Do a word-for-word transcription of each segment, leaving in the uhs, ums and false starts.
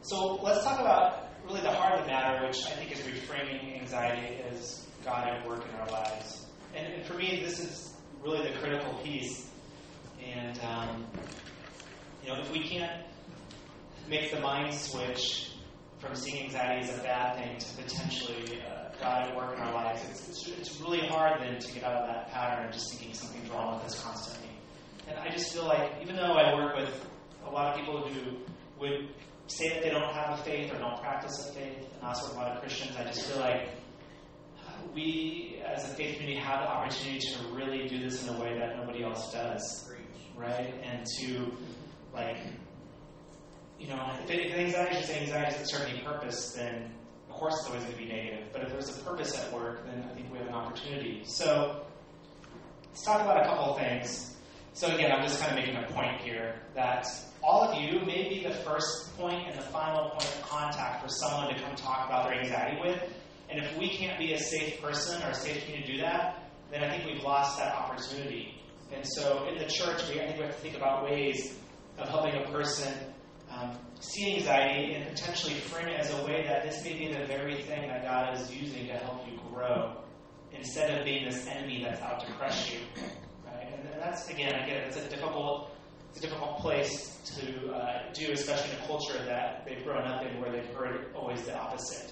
So let's talk about really the heart of the matter, which I think is reframing anxiety as God at work in our lives. And, and for me, this is really the critical piece. And, um, you know, if we can't make the mind switch from seeing anxiety as a bad thing to potentially uh, God at work in our lives, it's, it's, it's really hard then to get out of that pattern of just thinking something's wrong with us constantly. And I just feel like, even though I work with a lot of people who would say that they don't have a faith or don't practice a faith, and also a lot of Christians, I just feel like we, as a faith community, have the opportunity to really do this in a way that nobody else does, right? And to, like, you know, if, it, if anxiety is just anxiety doesn't serve any purpose, then of course it's always going to be negative. But if there's a purpose at work, then I think we have an opportunity. So let's talk about a couple of things. So again, I'm just kind of making a point here that all of you may be the first point and the final point of contact for someone to come talk about their anxiety with. And if we can't be a safe person or a safe community to do that, then I think we've lost that opportunity. And so in the church, we, I think we have to think about ways of helping a person um, see anxiety and potentially frame it as a way that this may be the very thing that God is using to help you grow, instead of being this enemy that's out to crush you. Right? And, and that's, again, I get it, it's a difficult It's a difficult place to uh, do, especially in a culture that they've grown up in where they've heard always the opposite.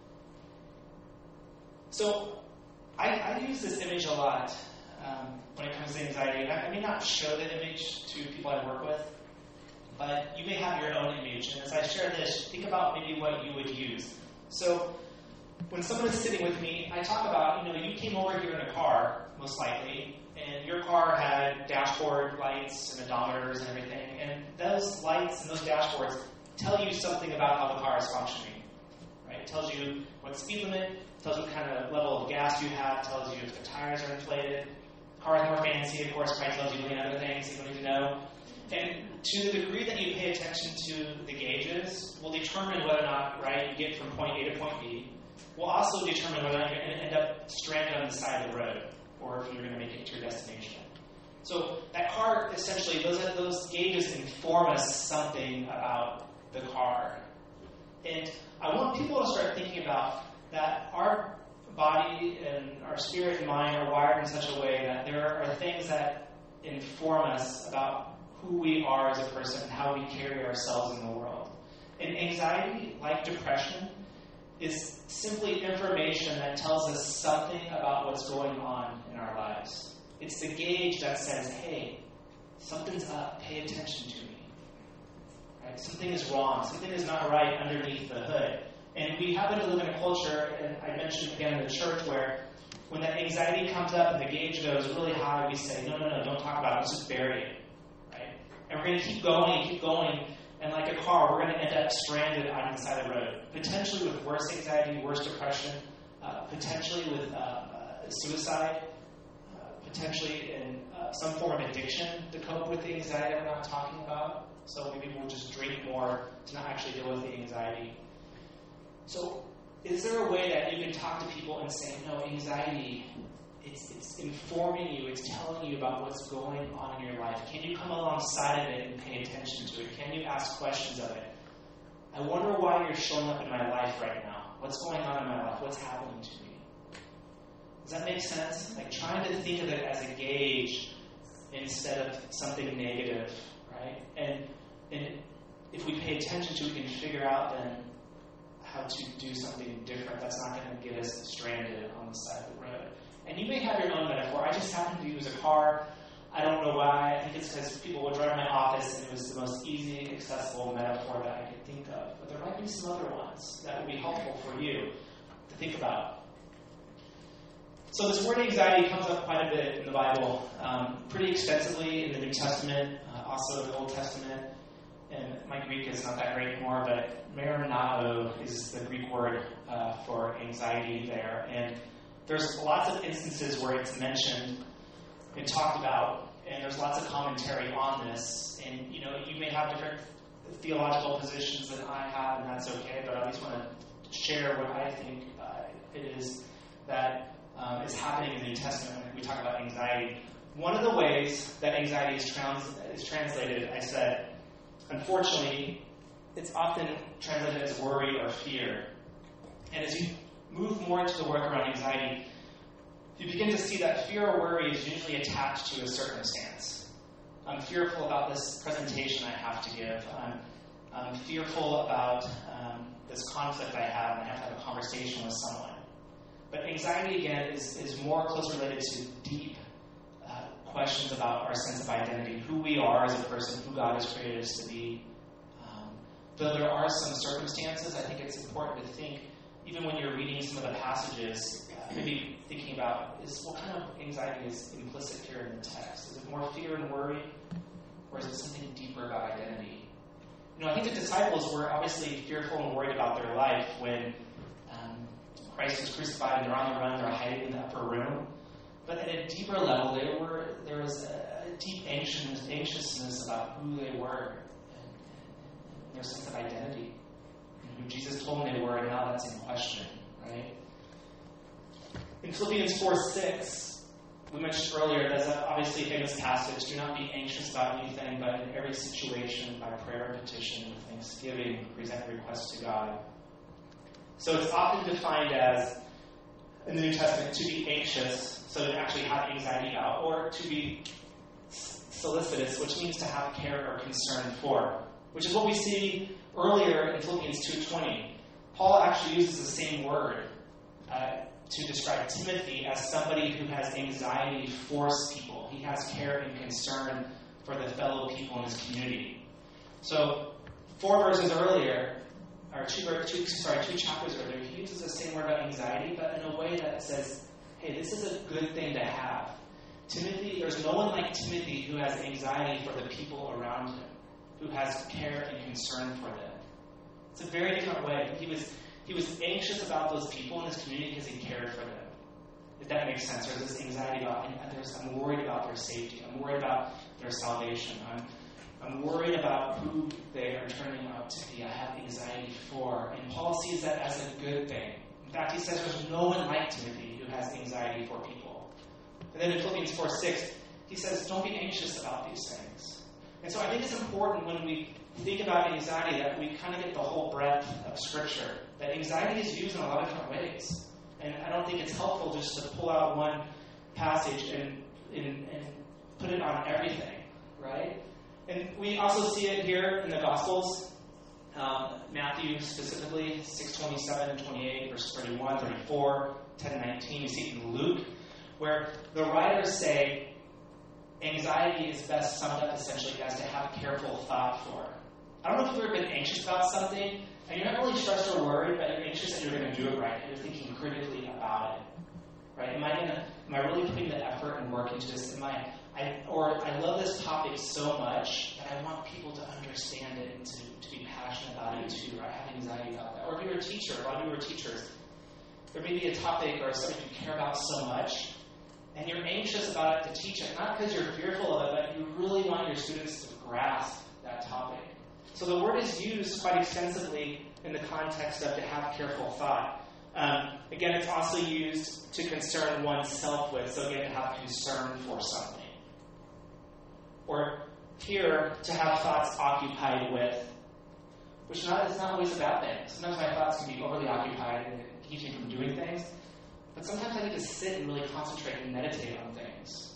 So I, I use this image a lot um, when it comes to anxiety. I, I may not show the image to people I work with, but you may have your own image. And as I share this, think about maybe what you would use. So when someone is sitting with me, I talk about, you know, you came over here in a car, most likely, and your car had dashboard lights and odometers and everything, and those lights and those dashboards tell you something about how the car is functioning, right? It tells you what speed limit, tells you what kind of level of gas you have, tells you if the tires are inflated. The car is more fancy, of course, probably tells you many other things you don't need to know. And to the degree that you pay attention to the gauges will determine whether or not, right, you get from point A to point B. Will also determine whether or not you're going to end up stranded on the side of the road, or if you're going to make it to your destination. So that car, essentially, those those gauges inform us something about the car. And I want people to start thinking about that our body and our spirit and mind are wired in such a way that there are things that inform us about who we are as a person and how we carry ourselves in the world. And anxiety, like depression, is simply information that tells us something about what's going on in our lives. It's the gauge that says, hey, something's up, pay attention to me. Right? Something is wrong, something is not right underneath the hood. And we happen to live in a culture, and I mentioned again in the church, where when that anxiety comes up and the gauge goes really high, we say, no, no, no, don't talk about it, let's just bury it. Right? And we're going to keep going and keep going. And like a car, we're going to end up stranded on the side of the road, potentially with worse anxiety, worse depression, uh, potentially with uh, uh, suicide, uh, potentially in uh, some form of addiction to cope with the anxiety we're not talking about. So maybe we'll just drink more to not actually deal with the anxiety. So is there a way that you can talk to people and say, no, anxiety, It's, it's informing you, it's telling you about what's going on in your life. Can you come alongside of it and pay attention to it? Can you ask questions of it? I wonder why you're showing up in my life right now. What's going on in my life? What's happening to me? Does that make sense? Like trying to think of it as a gauge instead of something negative, right? And, and if we pay attention to it, we can figure out then how to do something different that's not going to get us stranded on the side of the road. And you may have your own metaphor. I just happen to use a car. I don't know why. I think it's because people would drive my office and it was the most easy, accessible metaphor that I could think of. But there might be some other ones that would be helpful for you to think about. So this word anxiety comes up quite a bit in the Bible, um, pretty extensively in the New Testament, uh, also the Old Testament. And my Greek is not that great anymore, but meronao is the Greek word uh, for anxiety there. And there's lots of instances where it's mentioned and talked about, and there's lots of commentary on this. And, you know, you may have different theological positions than I have, and that's okay, but I at least want to share what I think uh, it is that um, is happening in the New Testament when we talk about anxiety. One of the ways that anxiety is, trans- is translated, I said, unfortunately, it's often translated as worry or fear. And as you move more into the work around anxiety, you begin to see that fear or worry is usually attached to a circumstance. I'm fearful about this presentation I have to give. I'm, I'm fearful about um, this conflict I have, and I have to have a conversation with someone. But anxiety, again, is, is more closely related to deep uh, questions about our sense of identity, who we are as a person, who God has created us to be. Um, though there are some circumstances, I think it's important to think, even when you're reading some of the passages, uh, maybe thinking about is what kind of anxiety is implicit here in the text? Is it more fear and worry, or is it something deeper about identity? You know, I think the disciples were obviously fearful and worried about their life when um, Christ was crucified and they're on the run, they're hiding in the upper room. But at a deeper level, they were there was a, a deep anxiousness, anxiousness about who they were and, and their sense of identity. Who Jesus told them they were, and now that's in question, right? In Philippians four six, we mentioned earlier, that's obviously a famous passage. Do not be anxious about anything, but in every situation, by prayer and petition, with thanksgiving, present requests to God. So it's often defined as, in the New Testament, to be anxious, so to actually have anxiety about, or to be solicitous, which means to have care or concern for, which is what we see earlier in Philippians two twenty. Paul actually uses the same word uh, to describe Timothy as somebody who has anxiety for people. He has care and concern for the fellow people in his community. So, four verses earlier, or two, two, sorry, two chapters earlier, he uses the same word about anxiety, but in a way that says, hey, this is a good thing to have. Timothy, there's no one like Timothy who has anxiety for the people around him, who has care and concern for them. It's a very different way. He was he was anxious about those people in his community because he cared for them. If that makes sense. There's this anxiety about, I'm worried about their safety. I'm worried about their salvation. I'm, I'm worried about who they are turning out to be. I have anxiety for. And Paul sees that as a good thing. In fact, he says there's no one like Timothy who has anxiety for people. And then in Philippians four six, he says, don't be anxious about these things. And so I think it's important when we think about anxiety that we kind of get the whole breadth of Scripture. That anxiety is used in a lot of different ways. And I don't think it's helpful just to pull out one passage and, and, and put it on everything, right? And we also see it here in the Gospels. Um, Matthew specifically, six twenty-seven and twenty-eight, verse thirty-one, thirty-four, ten nineteen. You see it in Luke, where the writers say anxiety is best summed up essentially as to have careful thought for. I don't know if you've ever been anxious about something, and you're not really stressed or worried, but you're anxious that you're going to do it right. You're thinking critically about it, right? Am I going to? Am I really putting the effort and work into this? Am I? I or I love this topic so much that I want people to understand it and to, to be passionate about it too. Right? I have anxiety about that. Or if you're a teacher, a lot of you are teachers. There may be a topic or something you care about so much, and you're anxious about it to teach it, not because you're fearful of it, but you really want your students to grasp that topic. So the word is used quite extensively in the context of to have careful thought. Um, again, it's also used to concern oneself with, so again, to have concern for something. Or here, to have thoughts occupied with, which not, is not always a bad thing. Sometimes my thoughts can be overly occupied and it keeps me from doing things. But sometimes I need to sit and really concentrate and meditate on things.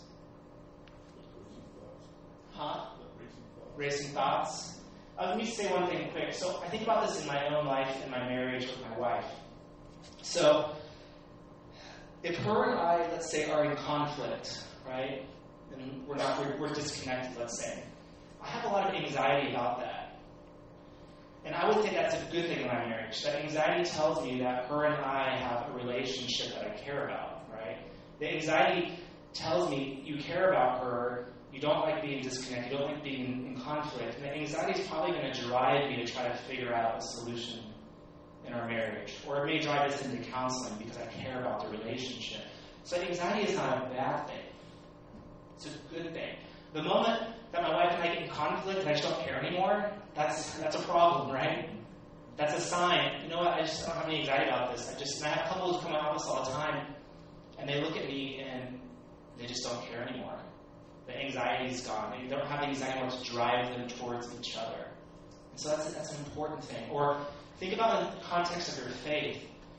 Huh? Racing thoughts. Uh, let me say one thing quick. So I think about this in my own life and my marriage with my wife. So if her and I, let's say, are in conflict, right, and we're not, we're, we're disconnected, let's say, I have a lot of anxiety about that. And I would think that's a good thing in my marriage. That anxiety tells me that her and I have a relationship that I care about, right? The anxiety tells me you care about her. You don't like being disconnected. You don't like being in conflict. And the anxiety is probably going to drive me to try to figure out a solution in our marriage. Or it may drive us into counseling because I care about the relationship. So anxiety is not a bad thing. It's a good thing. The moment that my wife and I get in conflict and I just don't care anymore, that's that's a problem, right? That's a sign. You know what? I just don't have any anxiety about this. I just and I have couples who come to my office all the time, and they look at me and they just don't care anymore. The anxiety is gone. They don't have anxiety anymore to drive them towards each other. So that's, that's an important thing. Or think about the context of your faith,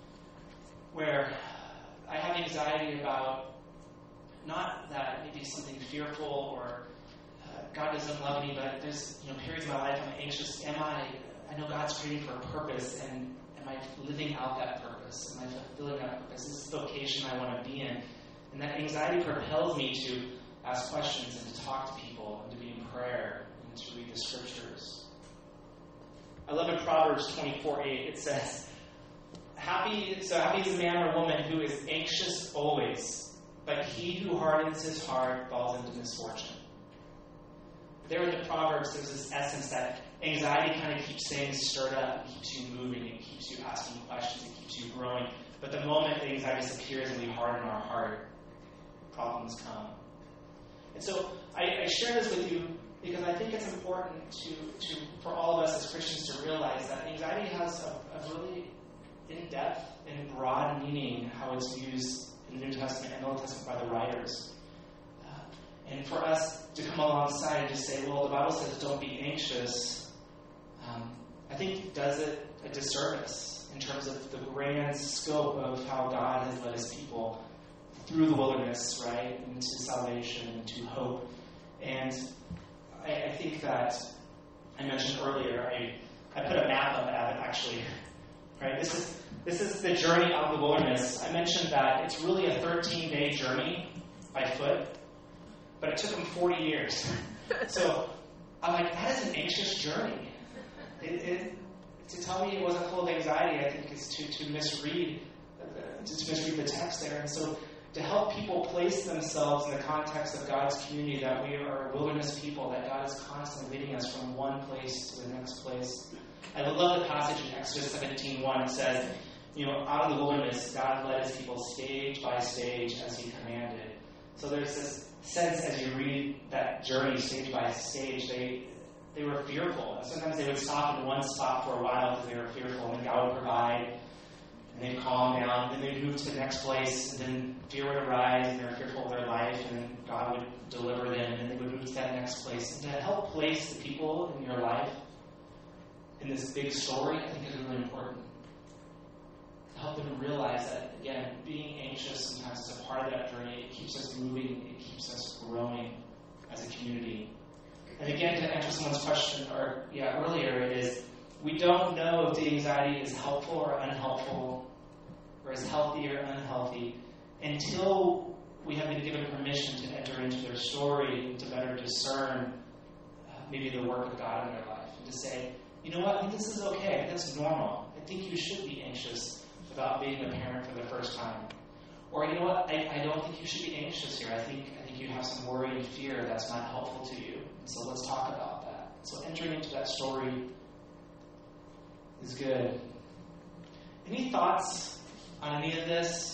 where I have anxiety about not that maybe something fearful or uh, God doesn't love me, but there's you know periods in my life I'm anxious. Am I, I know God's created for a purpose, and am I living out that purpose? Am I fulfilling that purpose? This is the vocation I want to be in. And that anxiety propels me to ask questions and to talk to people and to be in prayer and to read the scriptures. I love in Proverbs twenty-four eight, it says, Happy, so happy is the man or woman who is anxious always, but he who hardens his heart falls into misfortune. There in the Proverbs, there's this essence that anxiety kind of keeps things stirred up, it keeps you moving, it keeps you asking questions, it keeps you growing. But the moment the anxiety disappears and we harden our heart, problems come. And so I, I share this with you because I think it's important to, to for all of us as Christians to realize that anxiety has a, a really in-depth and broad meaning how it's used in the New Testament and Old Testament by the writers. Uh, and for us to come alongside and just say, well, the Bible says don't be anxious, um, I think does it a disservice in terms of the grand scope of how God has led his people through the wilderness, right, into salvation, into hope. And I, I think that I mentioned earlier, I, I put a map up at it actually. Right? This is this is the journey out of the wilderness. I mentioned that it's really a thirteen-day journey by foot, but it took them forty years. So I'm like, that is an anxious journey. It, it, to tell me it wasn't full of anxiety, I think, is to to misread to misread the text there. And so to help people place themselves in the context of God's community, that we are a wilderness people, that God is constantly leading us from one place to the next place. I love the passage in Exodus seventeen one. It says, you know, out of the wilderness, God led his people stage by stage as he commanded. So there's this sense as you read that journey stage by stage, they they were fearful. Sometimes they would stop in one spot for a while because they were fearful, and then God would provide, and they'd calm down, and then they'd move to the next place, and then fear would arise, and they were fearful of their life, and then God would deliver them, and then they would move to that next place. And to help place the people in your life in this big story, I think is really important. To help them realize that, again, being anxious sometimes is a part of that journey. It keeps us moving. It keeps us growing as a community. And again, to answer someone's question, or yeah, earlier, it is, we don't know if the anxiety is helpful or unhelpful, or is healthy or unhealthy, until we have been given permission to enter into their story and to better discern uh, maybe the work of God in their life. And to say, you know what, I think this is okay. That's normal. I think you should be anxious about being a parent for the first time. Or, you know what, I, I don't think you should be anxious here. I think I think you have some worry and fear that's not helpful to you. And so let's talk about that. So entering into that story is good. Any thoughts on any of this?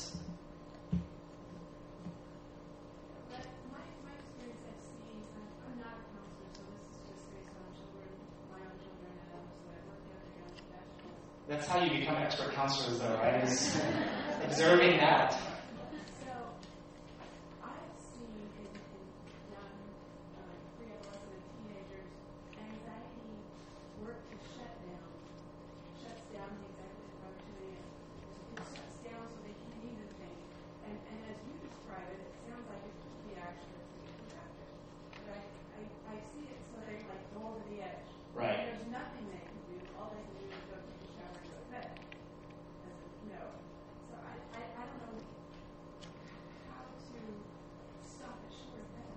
That's how you become expert counselors, though, right? Is observing that. So, I've seen in, in young uh, pre-adolescent and teenagers, anxiety work to shut down, shuts down the executive functioning, and it shuts down so they can't even think. And, and as you describe it, it sounds like it could be actually active. But I, I, I see it so they like go over the edge. Right. And there's nothing they can do. All they can do is go take a shower and go to bed. As a, you know. So I, I, I don't know how to stop it short of that.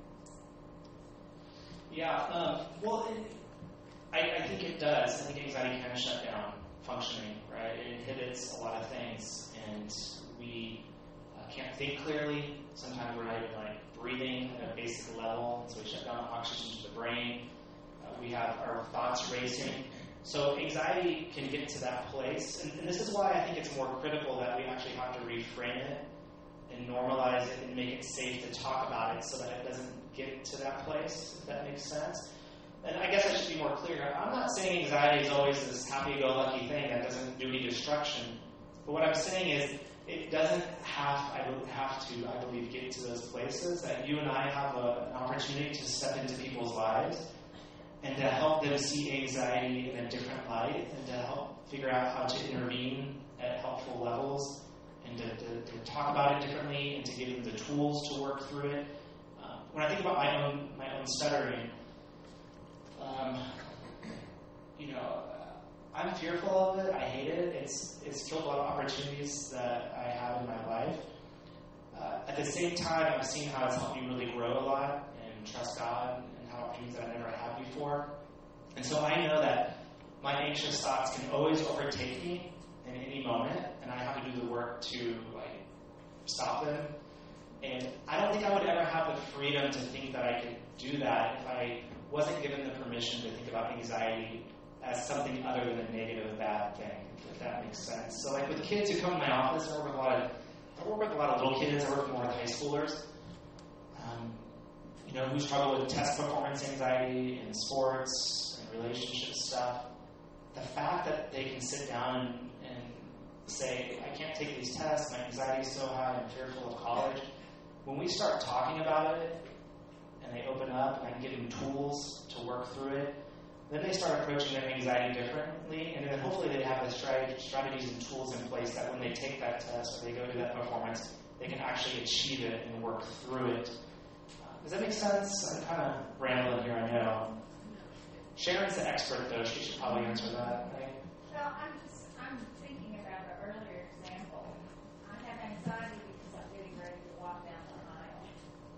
Yeah, um, well, it, I, I think it does. I think anxiety can shut down functioning, right? It inhibits a lot of things, and we uh, can't think clearly. Sometimes we're not even like breathing at a basic level, so we shut down oxygen to the brain. Uh, we have our thoughts racing. So anxiety can get to that place, and, and this is why I think it's more critical that we actually have to reframe it and normalize it and make it safe to talk about it so that it doesn't get to that place, if that makes sense. And I guess I should be more clear. I'm not saying anxiety is always this happy-go-lucky thing that doesn't do any destruction. But what I'm saying is it doesn't have, I would have to, I believe, get to those places that you and I have a, an opportunity to step into people's lives and to help them see anxiety in a different light, and to help figure out how to intervene at helpful levels, and to, to, to talk about it differently, and to give them the tools to work through it. Um, when I think about my own my own stuttering, um, you know, I'm fearful of it. I hate it. It's it's killed a lot of opportunities that I have in my life. Uh, at the same time, I've seen how it's helped me really grow a lot and trust God and have opportunities that I never had before. And so I know that my anxious thoughts can always overtake me in any moment, and I have to do the work to like stop them. And I don't think I would ever have the freedom to think that I could do that if I wasn't given the permission to think about anxiety as something other than a negative, bad thing, if that makes sense. So like with kids who come to my office, I work with a lot of I work with a lot of little kids. I work more with high schoolers, um, you know, who struggle with test performance anxiety in sports and relationship stuff. The fact that they can sit down and, and say, I can't take these tests, my anxiety is so high, I'm fearful of college. When we start talking about it, and they open up, and I can give them tools to work through it, then they start approaching their anxiety differently, and then hopefully they have the strategies and tools in place that when they take that test or they go to that performance, they can actually achieve it and work through it. Uh, does that make sense? I'm kind of rambling here, I know. Sharon's the expert, though. She should probably answer that, right? Well, I'm just, I'm thinking about the earlier example. I have anxiety because I'm getting ready to walk down the aisle.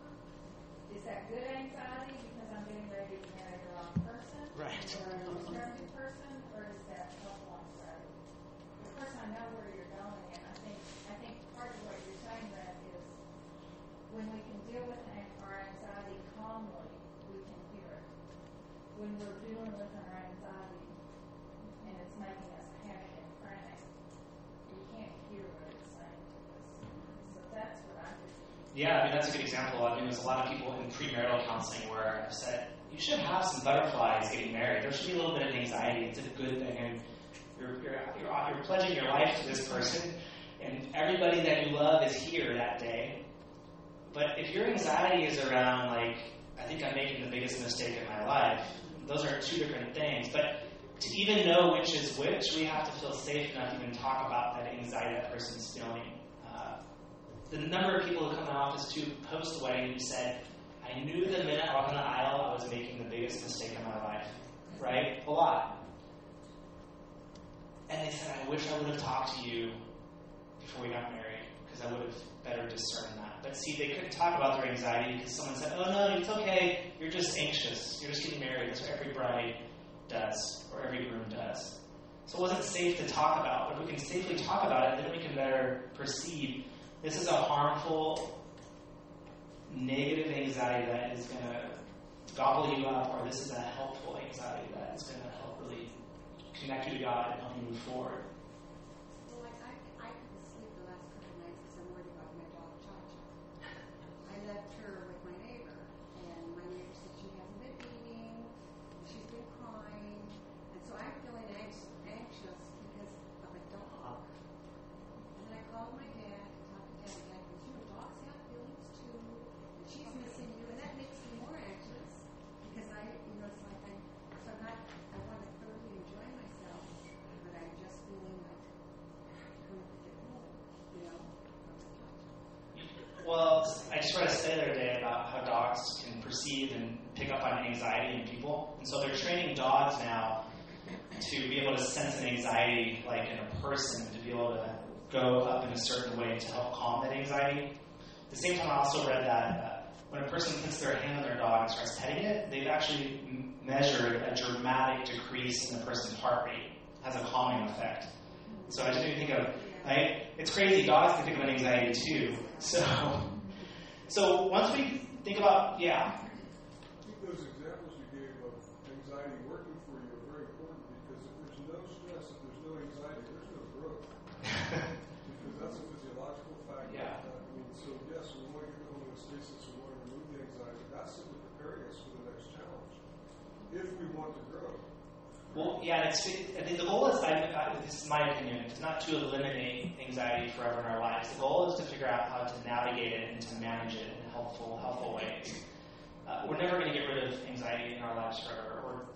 Is that good anxiety because I'm getting ready to marry the wrong person? Right. Or a determined person, or is that helpful anxiety? Of course, I know where you're going, and I think I think part of what you're saying, Brad, is when we can deal with our anxiety calmly, we can hear it. When we're dealing with our anxiety and it's making us panic and frantic, we can't hear what it's saying to us. So that's what I think. Yeah, I mean, that's a good example. I mean, there's a lot of people in premarital counseling where I've said, you should have some butterflies getting married. There should be a little bit of anxiety. It's a good thing. And you're, you're, you're, you're pledging your life to this person, and everybody that you love is here that day. But if your anxiety is around, like, I think I'm making the biggest mistake in my life, those are two different things. But to even know which is which, we have to feel safe enough to even talk about that anxiety that person's feeling. Uh, the number of people who come to my office too post-wedding who said, I knew the minute I walked in the aisle I was making the biggest mistake in my life. Right? A lot. And they said, I wish I would have talked to you before we got married, because I would have better discerned that. But see, they couldn't talk about their anxiety because someone said, oh no, it's okay, you're just anxious. You're just getting married. That's what every bride does, or every groom does. So it wasn't safe to talk about. But if we can safely talk about it, then we can better perceive this is a harmful, negative anxiety that is going to gobble you up, or this is a helpful anxiety that is going to help really connect you to God and help you move forward. Well, like I, I couldn't sleep the last couple of nights because I'm worried about my dog, Cha-Cha. I left her with my neighbor, and my neighbor said she hasn't been eating, she's been crying, and so I'm feeling anx- anxious because of a dog. And then I called my dad to talk to dad, dad goes, you know, dogs have feelings too, and she's missing you, and that makes me more anxious because I, you know, it's like I'm, so I'm not, I want to thoroughly enjoy myself, but I'm just feeling like I don't have to get home, you know, from the Cha-Cha. Well, I just read a study the other day about how dogs can perceive and pick up on anxiety in people. And so they're training dogs now to be able to sense an anxiety like in a person, to be able to go up in a certain way to help calm that anxiety. At the same time, I also read that uh, when a person puts their hand on their dog and starts petting it, they've actually m- measured a dramatic decrease in the person's heart rate. It has a calming effect. So I just didn't think of, right? It's crazy. Dogs can think of an anxiety too. So, so once we think about, yeah. I think those examples you gave of anxiety working for you are very important, because if there's no stress, if there's no anxiety, there's no growth. Because that's a physiological factor. Yeah. I mean, so yes, we want to get the homeostasis, we want to remove the anxiety. That's simply preparing us for the next challenge, if we want to grow. Well, yeah, it's, I think the goal is, I, I, this is my opinion, it's not to eliminate anxiety forever in our lives. The goal is to figure out how to navigate it and to manage it in helpful, helpful ways. Uh, we're never going to get rid of anxiety in our lives forever, or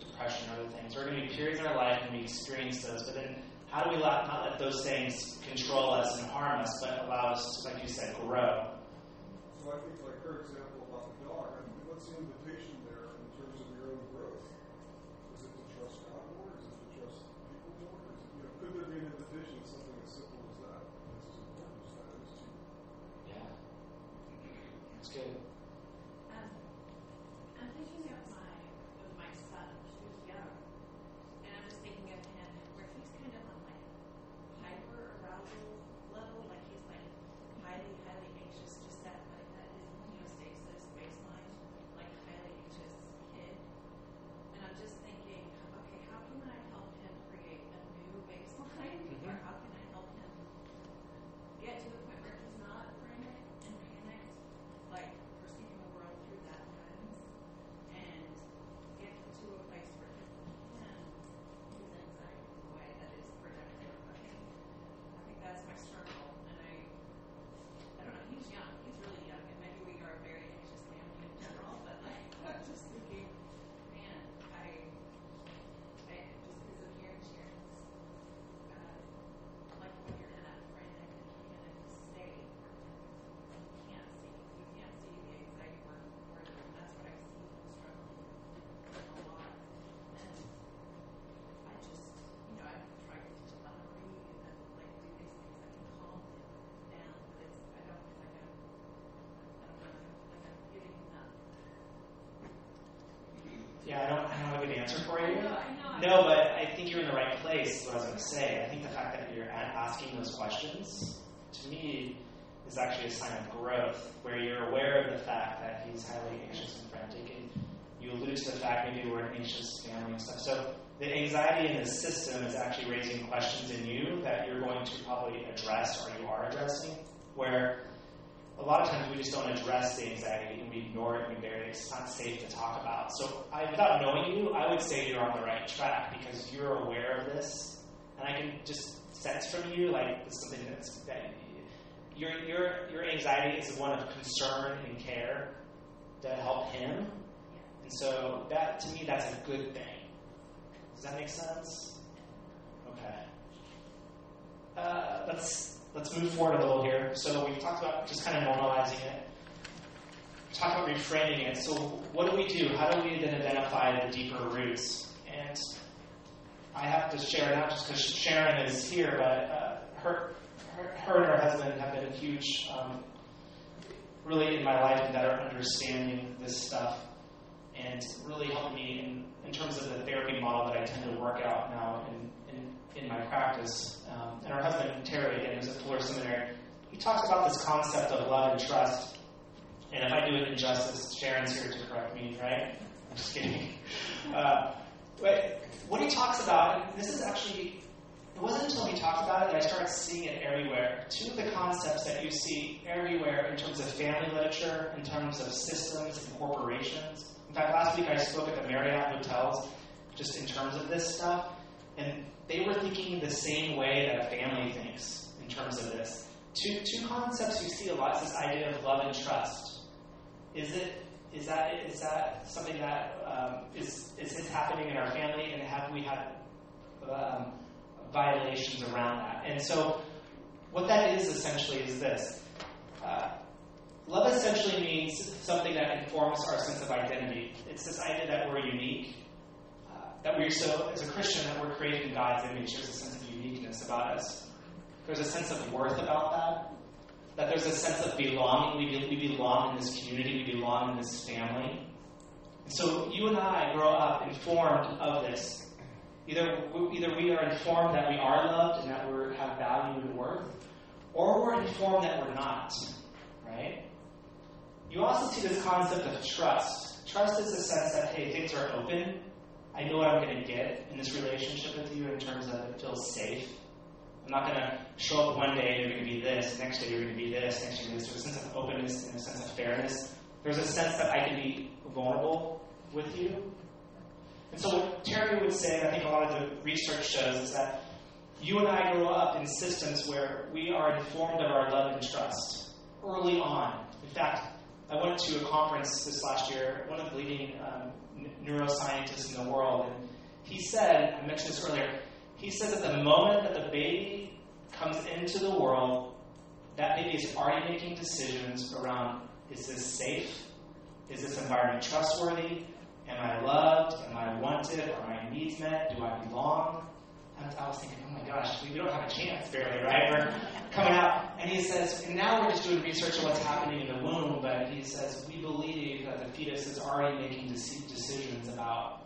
depression or other things. There are going to be periods in our life when we experience those, but then how do we let, not let those things control us and harm us, but allow us to, like you said, grow? So I think, like her example about the dog, I mean, what's the invitation there in terms of your own growth? Is it to trust God more? Is it to trust people more? Is it, you know, could there be an invitation to something as simple as that? That's as important as that is to you. Yeah. That's good. Um, I'm thinking of my of my son who's young, and I'm just thinking of him where he's kind of on like hyper arousal level, like he's like highly, highly anxious, just at like that his homeostasis baseline, like highly anxious kid. And I'm just thinking, okay, how can I help him create a new baseline, Mhm. or how can I help him get to the point where he's not frantic and panicked, like perceiving the world through that lens, and get to a place where he can use anxiety in a way that is productive. I think, I think that's my struggle, and I, I don't know. He's young. He's really young, and maybe we are a very anxious family in general. But like, I'm just thinking, man, I, I just because of hearing Sharon's, uh, like when you're in that frantic and panic state, you can't see, you can't see the anxiety work further, and that's what I see him struggling with a lot. And I just, you know, I try to teach him how to breathe and like do these things that can calm him down, but it's, I don't feel like I'm, I don't know, I don't feel like I'm giving him that. Yeah, I don't, I don't have a good answer for you. I know, I know. No, but I think you're in the right place, is what I was going to say. I think the fact that you're a- asking those questions, to me, is actually a sign of growth, where you're aware of the fact that he's highly anxious and frantic, and you allude to the fact maybe we're an anxious family and stuff. So the anxiety in the system is actually raising questions in you that you're going to probably address, or you are addressing, where a lot of times we just don't address the anxiety and we ignore it and we bury it. It's not safe to talk about. So I, without knowing you, I would say you're on the right track because you're aware of this, and I can just sense from you like it's something that's that your your your anxiety is one of concern and care to help him, and so that to me that's a good thing. Does that make sense? Okay. Uh, let's. Let's move forward a little here. So we've talked about just kind of normalizing it. We talked about reframing it. So what do we do? How do we then identify the deeper roots? And I have to share, not just because Sharon is here, but uh, her, her, her and her husband have been huge, um, really in my life in better understanding this stuff and really helping me in, in terms of the therapy model that I tend to work out now in, in, in my practice. Um, and her husband, Terry, again, who's at Fuller Seminary, he talks about this concept of love and trust. And if I do it injustice, Sharon's here to correct me, right? I'm just kidding. Uh, but what he talks about, and this is actually, it wasn't until he talked about it that I started seeing it everywhere. Two of the concepts that you see everywhere in terms of family literature, in terms of systems and corporations. In fact, last week I spoke at the Marriott Hotels just in terms of this stuff. And they were thinking the same way that a family thinks in terms of this. Two two concepts you see a lot is this idea of love and trust. Is it is that is that something that um, is, is is happening in our family, and have we had um, violations around that? And so, what that is essentially is this: uh, love essentially means something that informs our sense of identity. It's this idea that we're unique. That we're so, as a Christian, that we're created in God's image. There's a sense of uniqueness about us. There's a sense of worth about that. That there's a sense of belonging. We, we belong in this community. We belong in this family. And so you and I grow up informed of this. Either, either we are informed that we are loved and that we have value and worth, or we're informed that we're not. Right? You also see this concept of trust. Trust is the sense that, hey, things are open. I know what I'm going to get in this relationship with you in terms of it feels safe. I'm not going to show up one day and you're going to be this, next day you're going to be this, next day you're going to be this. There's a sense of openness and a sense of fairness. There's a sense that I can be vulnerable with you. And so what Terry would say, and I think a lot of the research shows, is that you and I grow up in systems where we are informed of our love and trust early on. In fact, I went to a conference this last year, one of the leading um, neuroscientists in the world, and he said, I mentioned this earlier, he says that the moment that the baby comes into the world, that baby is already making decisions around, is this safe? Is this environment trustworthy? Am I loved? Am I wanted? Are my needs met? Do I belong? And I was thinking, oh my gosh, we don't have a chance barely, right? We're coming out. And he says, and now we're just doing research on what's happening in the womb, but he says, we believe that the fetus is already making decisions about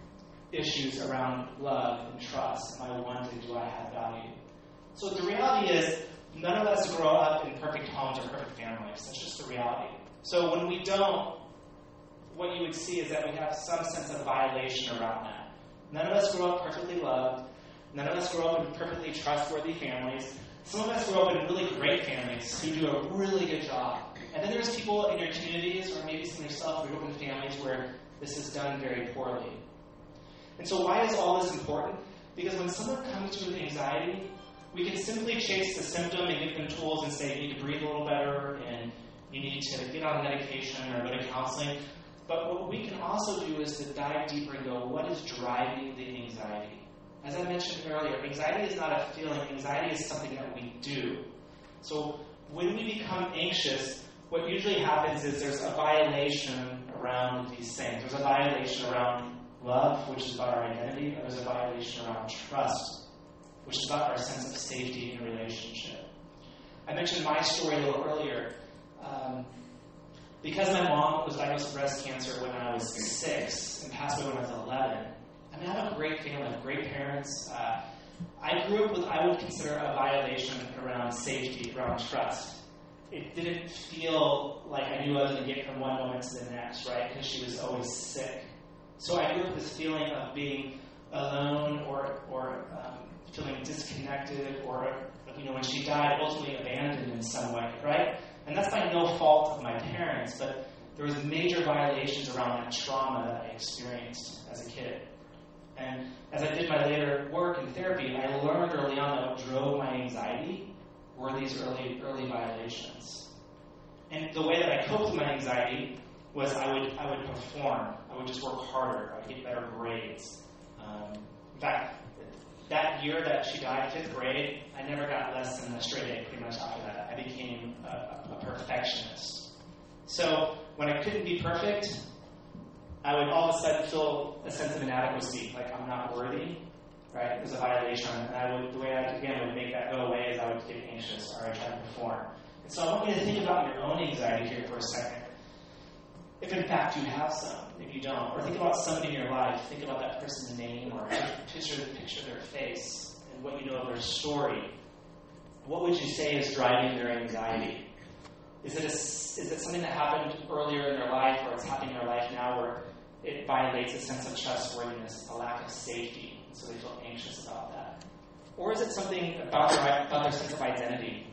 issues around love and trust. Am I wanted? Do I have value? So the reality is, none of us grow up in perfect homes or perfect families. That's just the reality. So when we don't, what you would see is that we have some sense of violation around that. None of us grow up perfectly loved. None of us grow up in perfectly trustworthy families. Some of us grow up in really great families who do a really good job. And then there's people in your communities, or maybe some of yourself, who grew up in families where this is done very poorly. And so why is all this important? Because when someone comes to you with anxiety, we can simply chase the symptom and give them tools and say, you need to breathe a little better, and you need to get on medication or go to counseling. But what we can also do is to dive deeper and go, what is driving the anxiety? As I mentioned earlier, anxiety is not a feeling. Anxiety is something that we do. So when we become anxious, what usually happens is there's a violation around these things. There's a violation around love, which is about our identity, and there's a violation around trust, which is about our sense of safety in a relationship. I mentioned my story a little earlier. Um, because my mom was diagnosed with breast cancer when I was six and passed away when I was eleven, I mean, I have a great family, I have great parents. Uh, I grew up with, I would consider, a violation around safety, around trust. It didn't feel like I knew I was going to get from one moment to the next, right? Because she was always sick. So I grew up with this feeling of being alone or or um, feeling disconnected or, you know, when she died, ultimately abandoned in some way, right? And that's by no fault of my parents, but there was major violations around that trauma that I experienced as a kid. And as I did my later work in therapy, I learned early on that what drove my anxiety were these early early violations. And the way that I coped with my anxiety was I would I would perform. I would just work harder. I would get better grades. Um, in fact, that year that she died, fifth grade, I never got less than a straight A pretty much after that. I became a, a perfectionist. So when I couldn't be perfect, I would all of a sudden feel a sense of inadequacy, like I'm not worthy, right? There's a violation. And I would, the way I, again, would make that go away is I would get anxious or I would try to perform. And so I want you to think about your own anxiety here for a second. If in fact you have some, if you don't, or think about somebody in your life, think about that person's name or picture, picture their face and what you know of their story. What would you say is driving their anxiety? Is it, a, is it something that happened earlier in their life or it's happening in their life now where it violates a sense of trustworthiness, a lack of safety, and so they feel anxious about that? Or is it something about their, about their sense of identity?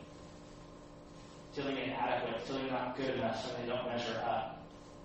Feeling inadequate, feeling not good enough, so they don't measure up.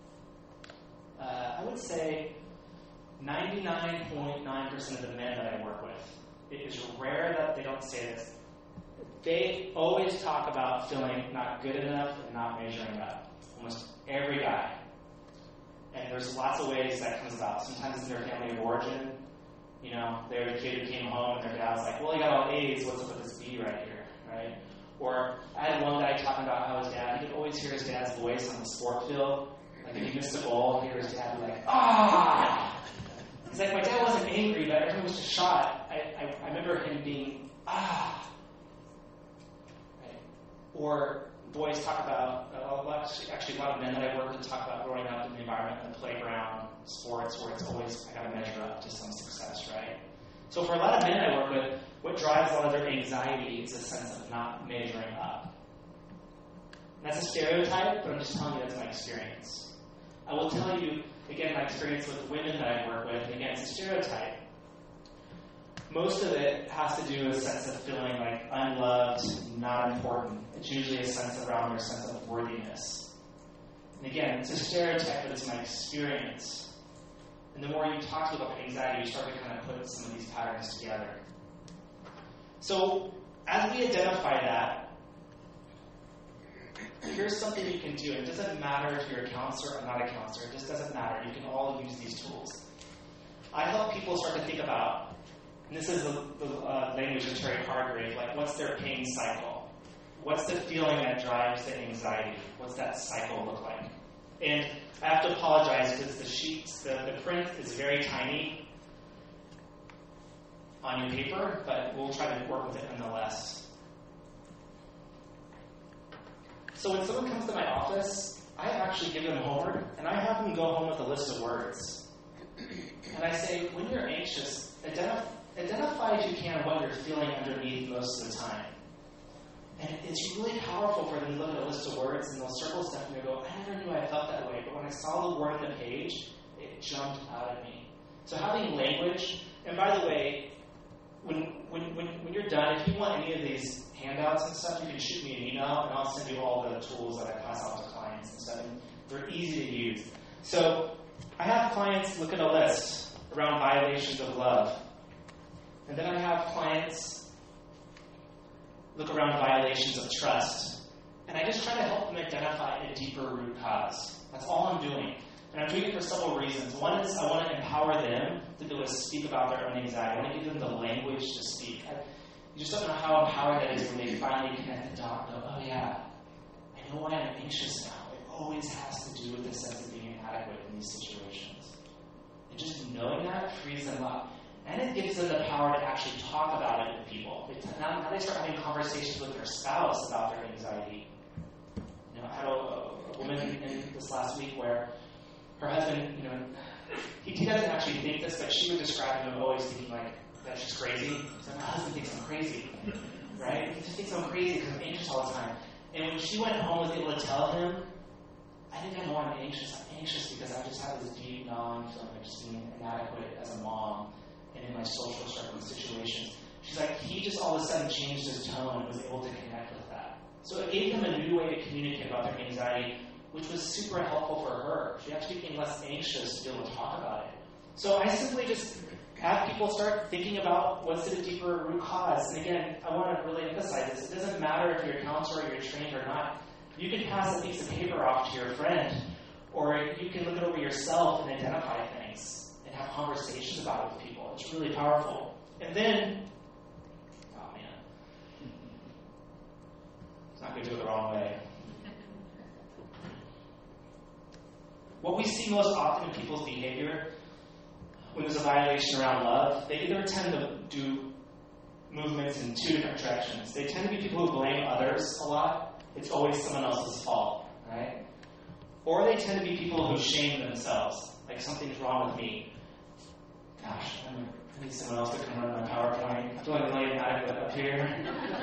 Uh, I would say ninety-nine point nine percent of the men that I work with, it is rare that they don't say this. They always talk about feeling not good enough and not measuring up. Almost every guy. And there's lots of ways that comes about. Sometimes it's their family of origin. You know, they're the kid who came home and their dad's like, well, he got all A's, what's up with this B right here, right? Or I had one guy talking about how his dad, he could always hear his dad's voice on the sport field. Like if he missed a goal, he'd hear his dad be like, ah! He's like, my dad wasn't angry, but everyone was just shot. I, I, I remember him being, ah! Right? Or boys talk about, uh, actually a lot of men that I work with talk about growing up in the environment, in the playground, sports, where it's always, I gotta measure up to some success, right? So for a lot of men I work with, what drives a lot of their anxiety is a sense of not measuring up. And that's a stereotype, but I'm just telling you that's my experience. I will tell you, again, my experience with women that I work with, and again, it's a stereotype. Most of it has to do with a sense of feeling like unloved, not important. It's usually a sense around their sense of worthiness. And again, it's a stereotype, but it's my experience. And the more you talk to about anxiety, you start to kind of put some of these patterns together. So, as we identify that, here's something you can do. It doesn't matter if you're a counselor or not a counselor. It just doesn't matter. You can all use these tools. I help people start to think about, and this is the, the uh, language of Terry Hargrave, like what's their pain cycle? What's the feeling that drives the anxiety? What's that cycle look like? And I have to apologize because the sheets, the, the print is very tiny on your paper, but we'll try to work with it nonetheless. So when someone comes to my office, I actually give them homework, and I have them go home with a list of words. And I say, when you're anxious, identify, identify if you can what you're feeling underneath most of the time. And it's really powerful for them to look at a list of words, and they'll circle stuff, and they go, I never knew I felt that way, but when I saw the word on the page, it jumped out at me. So having language, and by the way, when, when, when, when you're done, if you want any of these handouts and stuff, you can shoot me an email, and I'll send you all the tools that I pass out to clients and stuff. And they're easy to use. So I have clients look at a list around violations of love. And then I have clients look around violations of trust. And I just try to help them identify a deeper root cause. That's all I'm doing. And I'm doing it for several reasons. One is I want to empower them to be able to speak about their own anxiety. I want to give them the language to speak. I, you just don't know how empowering that is when they finally connect the dot and go, oh yeah, I know why I'm anxious now. It always has to do with the sense of being inadequate in these situations. And just knowing that frees them up. And it gives them the power to actually talk about it with people. It, now, now they start having conversations with their spouse about their anxiety. You know, I had a, a woman in, in this last week where her husband, you know, he, he doesn't actually think this, but she would describe him always thinking like, that she's crazy. So my husband thinks I'm crazy, right? He just thinks I'm crazy because I'm anxious all the time. And when she went home and was able to tell him, I think I know I'm anxious. I'm anxious because I just have this deep gnawing feeling of just being inadequate as a mom and in my social circle situations. She's like, he just all of a sudden changed his tone and was able to connect with that. So it gave him a new way to communicate about their anxiety, which was super helpful for her. She actually became less anxious to be able to talk about it. So I simply just have people start thinking about what's the deeper root cause. And again, I want to really emphasize this. It doesn't matter if you're a counselor or you're trained or not. You can pass a piece of paper off to your friend, or you can look it over yourself and identify things and have conversations about it with people. It's really powerful. And then, oh man, it's not going to do it the wrong way. What we see most often in people's behavior when there's a violation around love, they either tend to do movements in two different directions. They tend to be people who blame others a lot. It's always someone else's fault, right? Or they tend to be people who shame themselves, like something's wrong with me. Gosh, I'm, I need someone else to come run my PowerPoint. I feel like I'm really inadequate up here.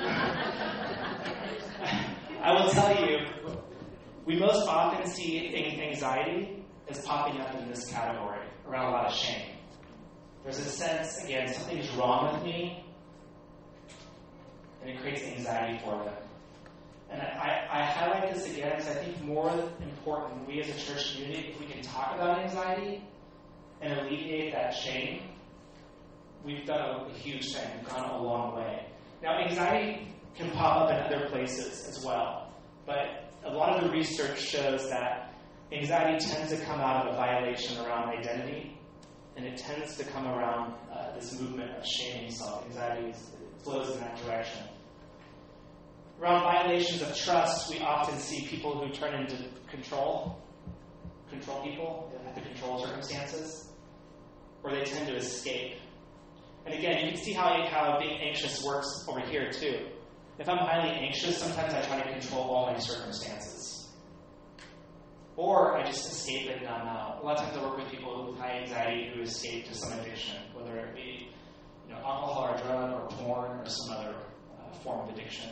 I will tell you, we most often see anxiety as popping up in this category, around a lot of shame. There's a sense, again, something's wrong with me, and it creates anxiety for them. And I, I highlight this again because I think more important, we as a church community, if we can talk about anxiety and alleviate that shame, we've done a, a huge thing. We've gone a long way. Now, anxiety can pop up in other places as well, but a lot of the research shows that anxiety tends to come out of a violation around identity, and it tends to come around uh, this movement of shaming self. Anxiety is, flows in that direction. Around violations of trust, we often see people who turn into control, control people, they have to control circumstances, or they tend to escape. And again, you can see how, how being anxious works over here too. If I'm highly anxious, sometimes I try to control all my circumstances. Or I just escape it and I'm out. A lot of times I work with people with high anxiety who escape to some addiction, whether it be you know, alcohol or drug or porn or some other uh, form of addiction.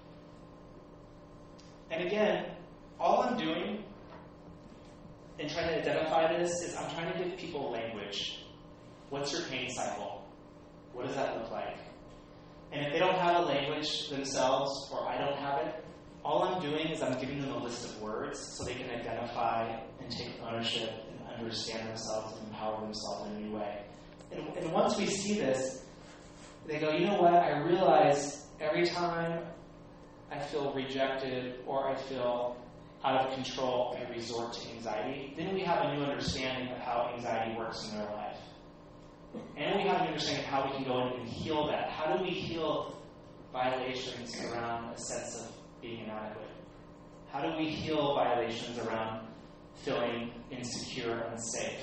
And again, all I'm doing in trying to identify this is I'm trying to give people language. What's your pain cycle? What does that look like? And if they don't have a language themselves, or I don't have it, all I'm doing is I'm giving them a list of words so they can identify and take ownership and understand themselves and empower themselves in a new way. And, and once we see this, they go, you know what? I realize every time I feel rejected, or I feel out of control, I resort to anxiety, then we have a new understanding of how anxiety works in their life. And we have an understanding of how we can go in and heal that. How do we heal violations around a sense of being inadequate? How do we heal violations around feeling insecure and unsafe?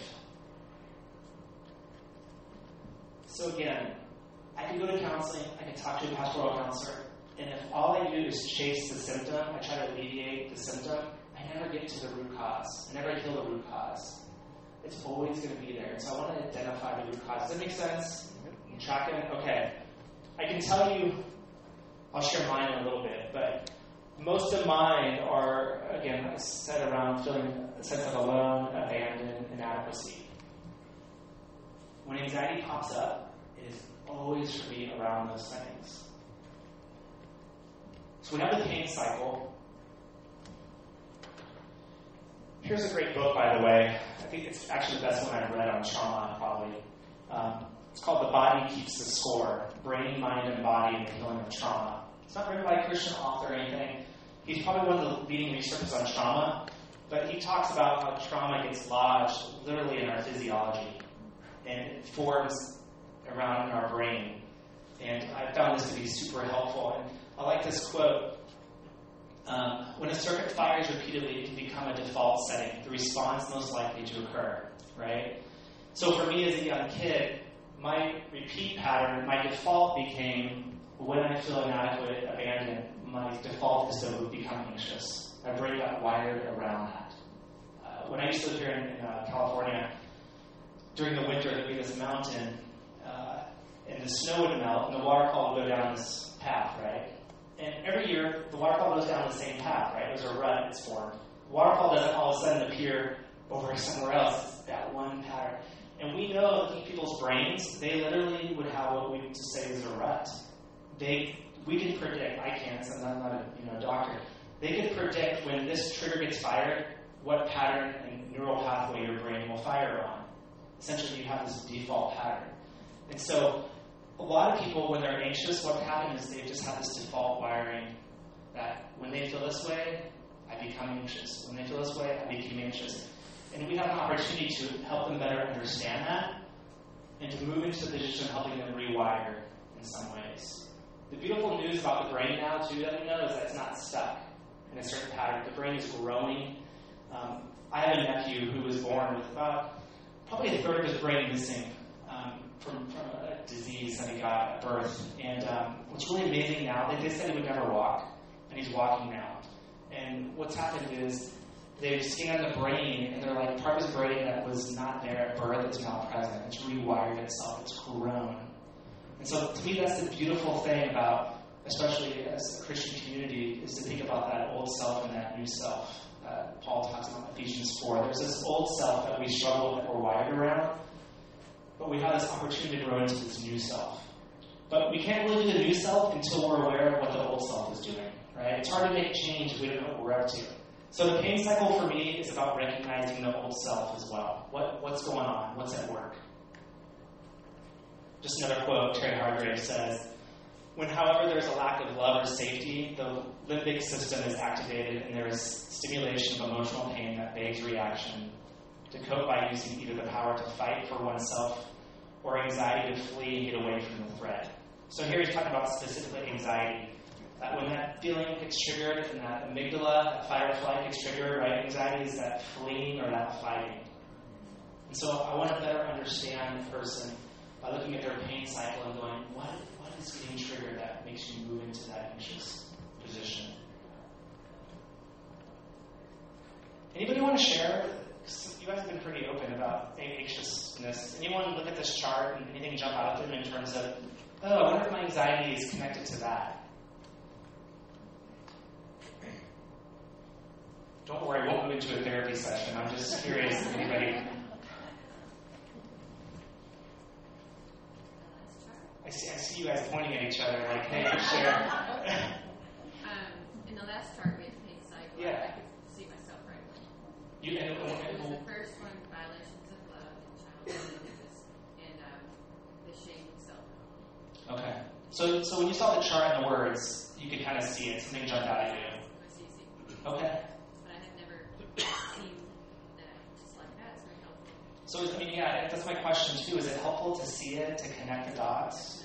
So again, I can go to counseling, I can talk to a pastoral counselor, and if all I do is chase the symptom, I try to alleviate the symptom, I never get to the root cause. I never heal the root cause. It's always going to be there. And so I want to identify the root cause. Does that make sense? You track it? Okay. I can tell you, I'll share mine in a little bit, but most of mine are, again, set around feeling a sense of alone, abandoned, inadequacy. When anxiety pops up, it is always for me around those things. So we have the pain cycle. Here's a great book, by the way. I think it's actually the best one I've read on trauma, probably. Um, it's called The Body Keeps the Score, Brain, Mind, and Body in the Healing of Trauma. It's not written by a Christian author or anything. He's probably one of the leading researchers on trauma, but he talks about how trauma gets lodged literally in our physiology, and it forms around in our brain. And I found this to be super helpful. And I like this quote. Um, when a circuit fires repeatedly, it can become a default setting. The response most likely to occur, right? So for me as a young kid, my repeat pattern, my default became when I feel inadequate, abandoned, my default is to become anxious. My brain got wired around that. Uh, when I used to live here in, in uh, California, during the winter there'd be this mountain, uh, and the snow would melt, and the waterfall would go down this path, right? And every year, the waterfall goes down the same path, right? There's a rut that's formed. The waterfall doesn't all of a sudden appear over somewhere else. It's that one pattern. And we know, looking at people's brains, they literally would have what we just say is a rut. They, we can predict, I can't, so I'm not a you know, doctor. They can predict when this trigger gets fired, what pattern and neural pathway your brain will fire on. Essentially, you have this default pattern. And so, a lot of people, when they're anxious, what happens is they just have this default wiring that when they feel this way, I become anxious. When they feel this way, I become anxious. And we have an opportunity to help them better understand that and to move into the position of helping them rewire in some ways. The beautiful news about the brain now, too, that we know is that it's not stuck in a certain pattern. The brain is growing. Um, I have a nephew who was born with about probably a third of his brain missing um, from, from a disease that he got at birth. And um, what's really amazing now, they, they said he would never walk, and he's walking now. And what's happened is they've scanned the brain, and they're like, part of his brain that was not there at birth is now present. It's rewired itself. It's grown. And so to me, that's the beautiful thing about, especially as a Christian community, is to think about that old self and that new self. Uh, Paul talks about Ephesians four. There's this old self that we struggle with, that we're wired around, but we have this opportunity to grow into this new self. But we can't really do the new self until we're aware of what the old self is doing, right? It's hard to make change if we don't know what we're up to. So the pain cycle for me is about recognizing the old self as well. What, what's going on? What's at work? Just another quote, Terry Hargrave says, when, however, there's a lack of love or safety, the limbic system is activated and there is stimulation of emotional pain that begs reaction to cope by using either the power to fight for oneself or anxiety to flee and get away from the threat. So here he's talking about specifically anxiety. That when that feeling gets triggered and that amygdala, that fight or flight gets triggered, right? Anxiety is that fleeing or that fighting. And so I want to better understand the person by looking at their pain cycle and going, what, what is getting triggered that makes you move into that anxious position? Anybody want to share? You guys have been pretty open about anxiousness. Anyone look at this chart and anything jump out at them in terms of, oh, I wonder if my anxiety is connected to that? Don't worry, we won't move into a therapy session. I'm just curious if anybody... I see, I see you guys pointing at each other like, hey, share. um, in the last chart, we had the pain cycle. Yeah. I could see myself right away. You, and, and, It was and, the first one, violations of love and child abuse, and um, the shame of self. okay. So, so when you saw the chart and the words, you could kind of see see it? Something jumped out at you. was easy. Okay. But I had never seen that just like that. It's very helpful. So, I mean, yeah, that's my question too. Is it helpful to see it, to connect the dots?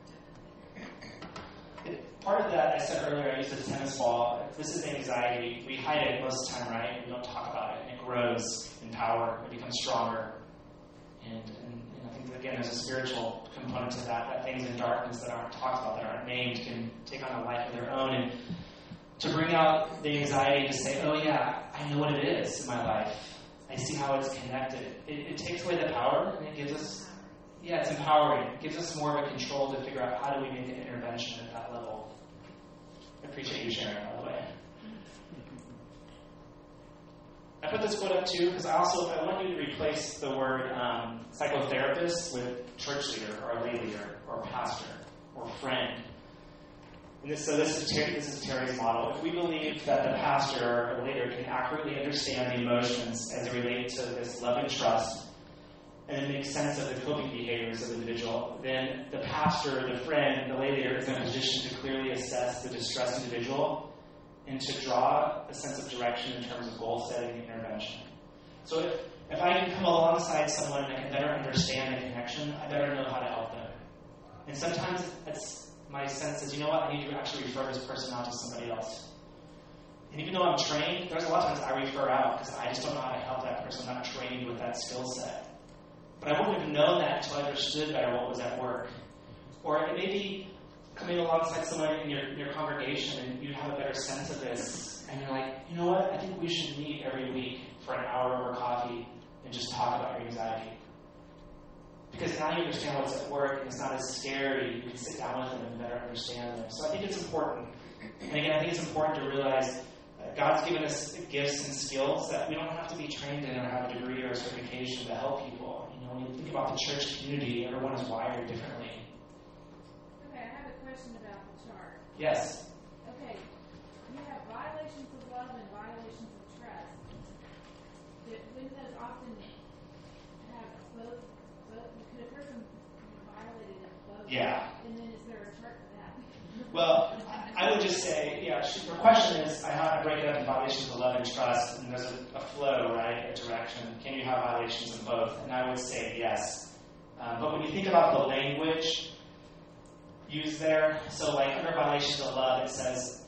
It, part of that, I said earlier, I used a tennis ball. If this is anxiety, we hide it most of the time, right? We don't talk about it. And it grows in power. It becomes stronger. And, and, and I think, that, again, there's a spiritual component to that, that things in darkness that aren't talked about, that aren't named, can take on a life of their own. And to bring out the anxiety to say, oh, yeah, I know what it is in my life. I see how it's connected. It, it takes away the power, and it gives us, yeah, it's empowering. It gives us more of a control to figure out how do we make an intervention at that level. I appreciate you sharing, by the way. I put this quote up too because I also I want you to replace the word um, psychotherapist with church leader or lay leader or pastor or friend. And this, so this is Terry, this is Terry's model. If we believe that the pastor or leader can accurately understand the emotions as they relate to this love and trust, and make sense of the coping behaviors of the individual, then the pastor, the friend, the lay leader is in a position to clearly assess the distressed individual and to draw a sense of direction in terms of goal setting and intervention. So if, if I can come alongside someone and I can better understand the connection, I better know how to help them. And sometimes it's my sense is, you know what, I need to actually refer this person out to somebody else. And even though I'm trained, there's a lot of times I refer out because I just don't know how to help that person. I'm not trained with that skill set. But I wouldn't have known that until I understood better what was at work. Or it may be coming alongside someone in your, in your congregation and you have a better sense of this. And you're like, you know what, I think we should meet every week for an hour over coffee and just talk about your anxiety. Because now you understand what's at work and it's not as scary. You can sit down with them and better understand them. So I think it's important. And again, I think it's important to realize that God's given us gifts and skills that we don't have to be trained in or have a degree or a certification to help people. When you think about the church community, everyone is wired differently. Okay, I have a question about the chart. Yes. Okay, you have violations of love and violations of trust. Did, wouldn't those often have both, both? Could a person be violated of both? Yeah. And then is there a chart for that? Well, I would just say, yeah, your question is, I have to break it up in violations of love and trust, and there's a, a flow, right, a direction. Can you have violations of both? And I would say yes. Um, but when you think about the language used there, so like under violations of love, it says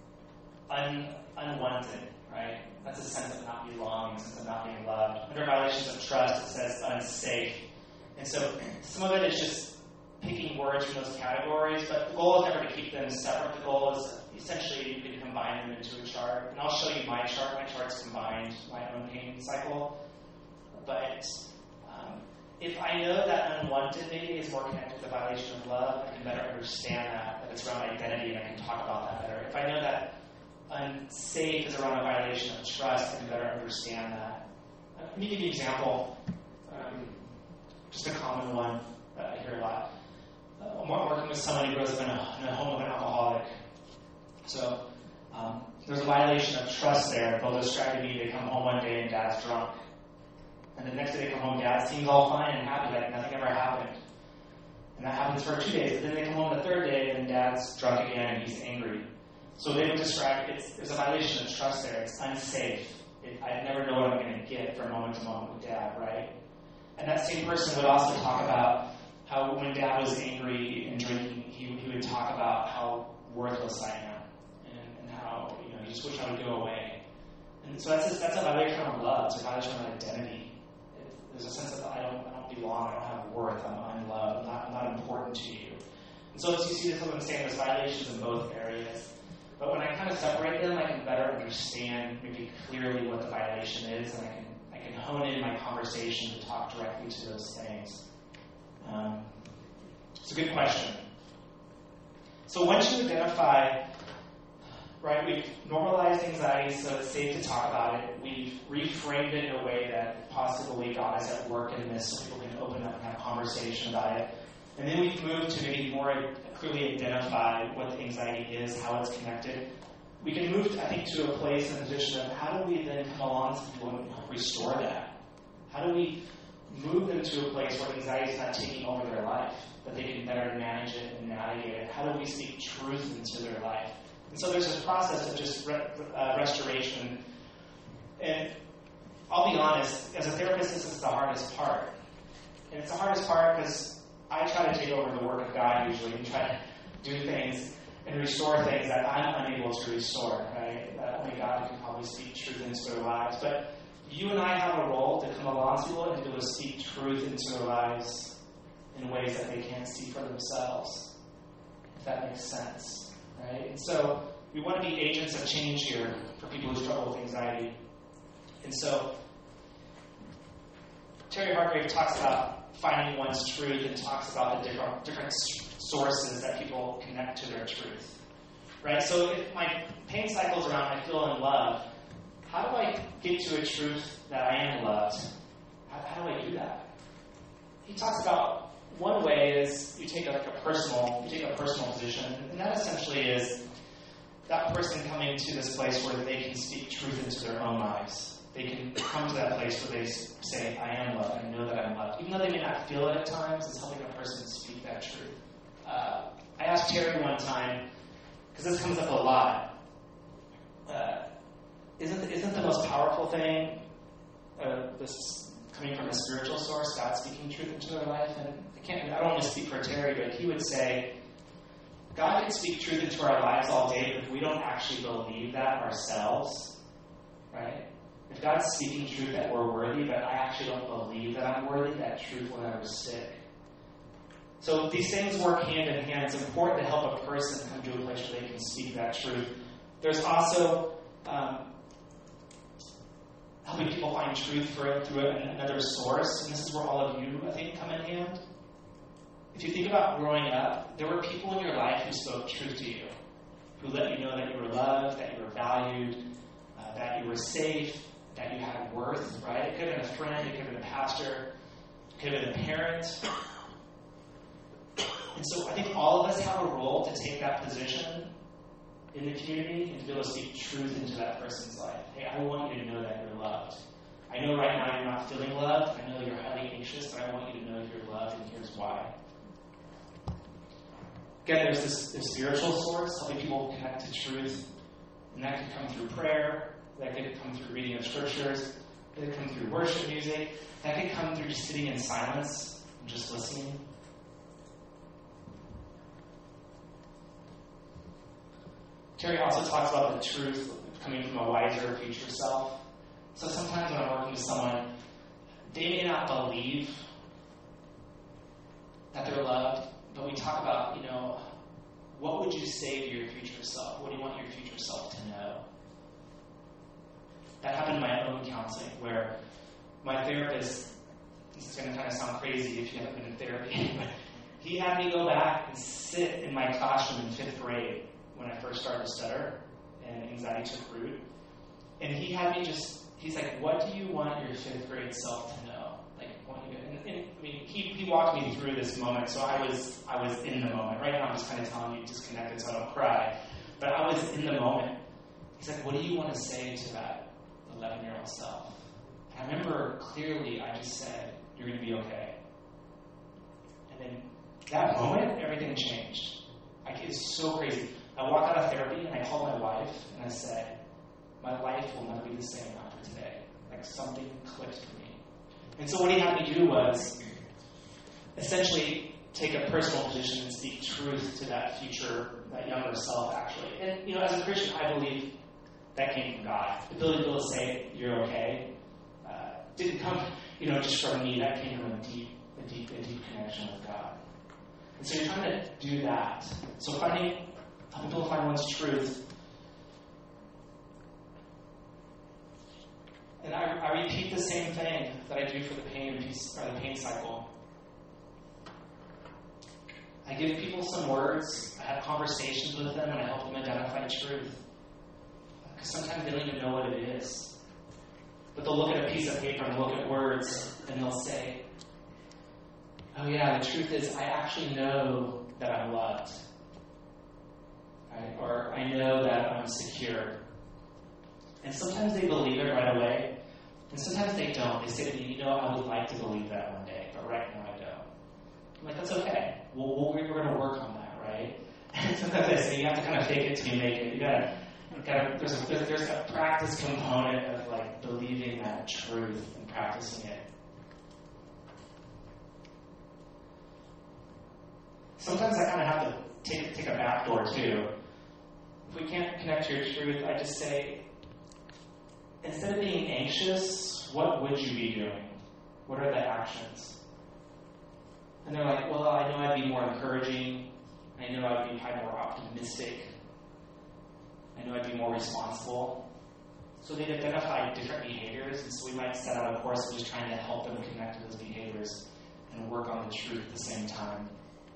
un, unwanted, right? That's a sense of not belonging, a sense of not being loved. Under violations of trust, it says unsafe. And so some of it is just picking words from those categories, but the goal is never to keep them separate. The goal is essentially you can combine them into a chart. And I'll show you my chart. My chart's combined, my own pain cycle. But um, if I know that unwanted maybe is more connected to the violation of love, I can better understand that, that it's around identity, and I can talk about that better. If I know that unsafe is around a violation of trust, I can better understand that. Uh, let me give you an example, um, just a common one that I hear a lot. I'm working with someone who grows up in a, in a home of an alcoholic. So um, there's a violation of trust there. They'll describe to me they come home one day and dad's drunk. And the next day they come home, dad seems all fine and happy, like nothing ever happened. And that happens for two days. But then they come home the third day and dad's drunk again and he's angry. So they would describe it, there's a violation of trust there. It's unsafe. It, I never know what I'm going to get from moment to moment with dad, right? And that same person would also talk about how when dad was angry and drinking, he, he would talk about how worthless I am and, and how, you know, he just wish I would go away. And so that's a, that's a violation of love. It's a violation of identity. It, there's a sense of I don't, I don't belong, I don't have worth, I'm unloved, I'm not, I'm not important to you. And so as you see this, what I'm saying, there's violations in both areas. But when I kind of separate them, I can better understand maybe clearly what the violation is, and I can I can hone in my conversation to talk directly to those things. Um, it's a good question. So once you identify, right, we've normalized anxiety so it's safe to talk about it. We've reframed it in a way that possibly God is at work in this so people can open up and have a conversation about it. And then we've moved to maybe more clearly identify what the anxiety is, how it's connected. We can move, I think, to a place and a position of how do we then come along to people and help restore that? How do we move them to a place where anxiety is not taking over their life, that they can better manage it and navigate it? How do we speak truth into their life? And so there's this process of just re- uh, restoration. And I'll be honest, as a therapist, this is the hardest part. And it's the hardest part because I try to take over the work of God usually and try to do things and restore things that I'm unable to restore, right? That only God can probably speak truth into their lives. But you and I have a role to come along to people and to be able to speak truth into their lives in ways that they can't see for themselves, if that makes sense, right? And so we want to be agents of change here for people who struggle with anxiety. And so Terry Hargrave talks about finding one's truth and talks about the different different sources that people connect to their truth, right? So if my pain cycles around I feel in love, how do I get to a truth that I am loved? How, how do I do that? He talks about one way is you take a, like a personal, you take a personal position, and that essentially is that person coming to this place where they can speak truth into their own lives. They can come to that place where they say, I am loved, I know that I'm loved. Even though they may not feel it at times, it's helping a person speak that truth. Uh, I asked Terry one time, because this comes up a lot, uh, isn't, isn't the most powerful thing uh, this coming from a spiritual source, God speaking truth into their life? And I can't, I don't want to speak for Terry, but he would say, God can speak truth into our lives all day, but if we don't actually believe that ourselves, right? If God's speaking truth that we're worthy, but I actually don't believe that I'm worthy, that truth will never stick. So these things work hand in hand. It's important to help a person come to a place where they can speak that truth. There's also um, helping people find truth for, through another source, and this is where all of you, I think, come in hand. If you think about growing up, there were people in your life who spoke truth to you, who let you know that you were loved, that you were valued, uh, that you were safe, that you had worth, right? It could have been a friend, it could have been a pastor, it could have been a parent. And so I think all of us have a role to take that position in the community and to be able to speak truth into that person's life. Hey, I want you to know that you're loved. I know right now you're not feeling loved. I know you're highly anxious, but I want you to know you're loved, and here's why. Again, there's this, this spiritual source, helping people connect to truth. And that can come through prayer. That could come through reading of scriptures. That could come through worship music. That could come through just sitting in silence and just listening. Terry also talks about the truth coming from a wiser future self. So sometimes when I'm working with someone, they may not believe that they're loved, but we talk about, you know, what would you say to your future self? What do you want your future self to know? That happened in my own counseling, where my therapist, this is going to kind of sound crazy if you haven't been in therapy, but he had me go back and sit in my classroom in fifth grade when I first started to stutter and anxiety took root. And he had me just, he's like, what do you want your fifth grade self to know? Like, what you, and, and I mean, he, he walked me through this moment, so I was I was in the moment. Right now I'm just kind of telling you disconnected so I don't cry. But I was in the moment. He's like, what do you want to say to that eleven-year-old self? And I remember clearly I just said, you're going to be okay. And then that moment, everything changed. Like, it's so crazy. I walked out of therapy and I called my wife and I said, my life will never be the same after today. Like, something clicked for me. And so what he had me do was essentially take a personal position and speak truth to that future, that younger self, actually. And, you know, as a Christian, I believe that came from God. The ability to be able to say, you're okay, uh, didn't come, you know, just from me. That came from a deep, a deep, a deep connection with God. And so you're trying to do that. So finding, helping people find one's truth. And I, I repeat the same thing that I do for the pain piece, or the pain cycle. I give people some words, I have conversations with them, and I help them identify truth. Because sometimes they don't even know what it is. But they'll look at a piece of paper and look at words, and they'll say, oh yeah, the truth is I actually know that I'm loved. Right? Or I know that I'm secure. And sometimes they believe it right away. And sometimes they don't. They say to me, you know, I would like to believe that one day, but right now I don't. I'm like, that's okay. Well, we're going to work on that, right? And sometimes I say you have to kind of fake it till you make it. You gotta, you gotta there's a there's, there's a practice component of like believing that truth and practicing it. Sometimes I kind of have to take take a back door too. If we can't connect to your truth, I just say, instead of being anxious, what would you be doing? What are the actions? And they're like, well, I know I'd be more encouraging. I know I'd be probably more optimistic. I know I'd be more responsible. So they'd identify different behaviors, and so we might set out a course of just trying to help them connect to those behaviors and work on the truth at the same time.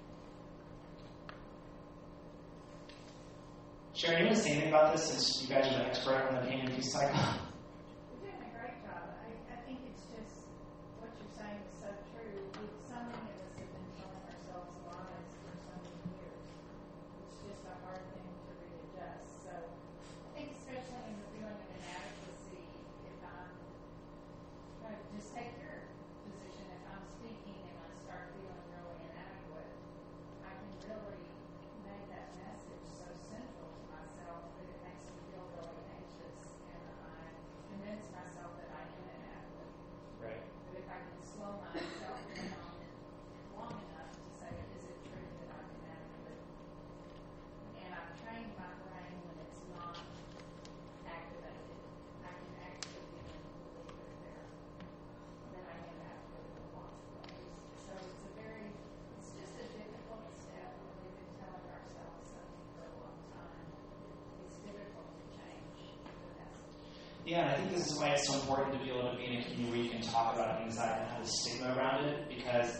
Sharon, you want to say anything about this since you guys are the expert on the pain and peace cycle? You're doing a great job. I, I think it's just what you're saying is so true. We, so many of us have been telling ourselves lies for so many years. It's just a hard thing to readjust. So I think especially in the feeling of inadequacy, if I'm, uh, just take your position, if I'm speaking and I start feeling really inadequate, I can really make that message so central to myself that it makes me feel really anxious, and I convince myself that I am inadequate. Right. But if I can slow myself down long enough to say, is it true that I'm inadequate? And I've trained my brain when it's not activated, I can actually begin to believe it there, that I am adequate in lots of ways. So it's a very, it's just a difficult step when we've been telling ourselves something for a long time. It's difficult to change the message. Yeah, and I think this is why it's so important to be able to be in a community where you can talk about anxiety and have the stigma around it, because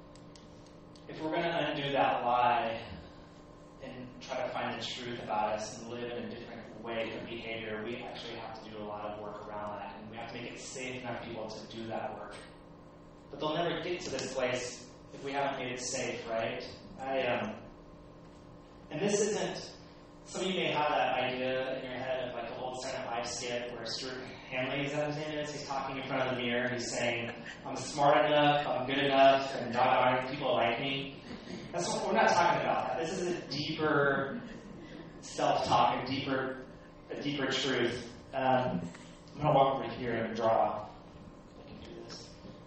if we're going to undo that lie and try to find the truth about us and live in a different way of behavior, we actually have to do a lot of work around that, and we have to make it safe enough for people to do that work. But they'll never get to this place if we haven't made it safe, right? I um, and this isn't. Some of you may have that idea in your head of like a old Saturday Night Live skit where Stuart Hanley, is that his name is? He's talking in front of the mirror. He's saying, "I'm smart enough, I'm good enough, and doggone people like me." That's what we're not talking about. That this is a deeper self-talk, a deeper, a deeper truth. Um, I'm gonna walk over here and draw. I can do this.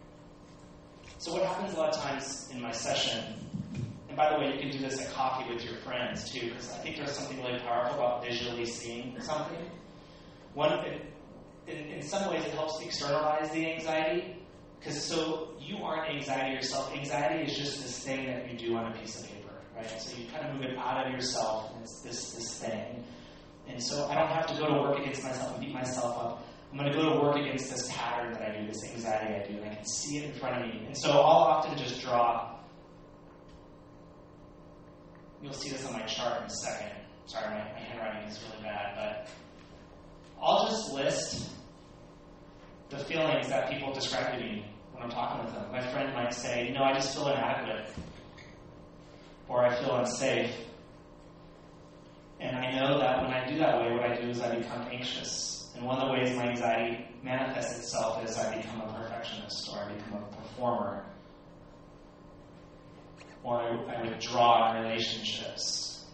So what happens a lot of times in my session, and by the way, you can do this at coffee with your friends too, because I think there's something really powerful about visually seeing something. One, it, in, in some ways, it helps externalize the anxiety, because so you aren't anxiety yourself. Anxiety is just this thing that you do on a piece of paper, right? So you kind of move it out of yourself, and it's this this thing. And so I don't have to go to work against myself and beat myself up. I'm going to go to work against this pattern that I do, this anxiety I do, and I can see it in front of me. And so I'll often just draw. You'll see this on my chart in a second. Sorry, my, my handwriting is really bad, but I'll just list the feelings that people describe to me when I'm talking with them. My friend might say, no, I just feel inadequate, or I feel unsafe. And I know that when I do that way, what I do is I become anxious. And one of the ways my anxiety manifests itself is I become a perfectionist, or I become a performer, or I, I withdraw in relationships.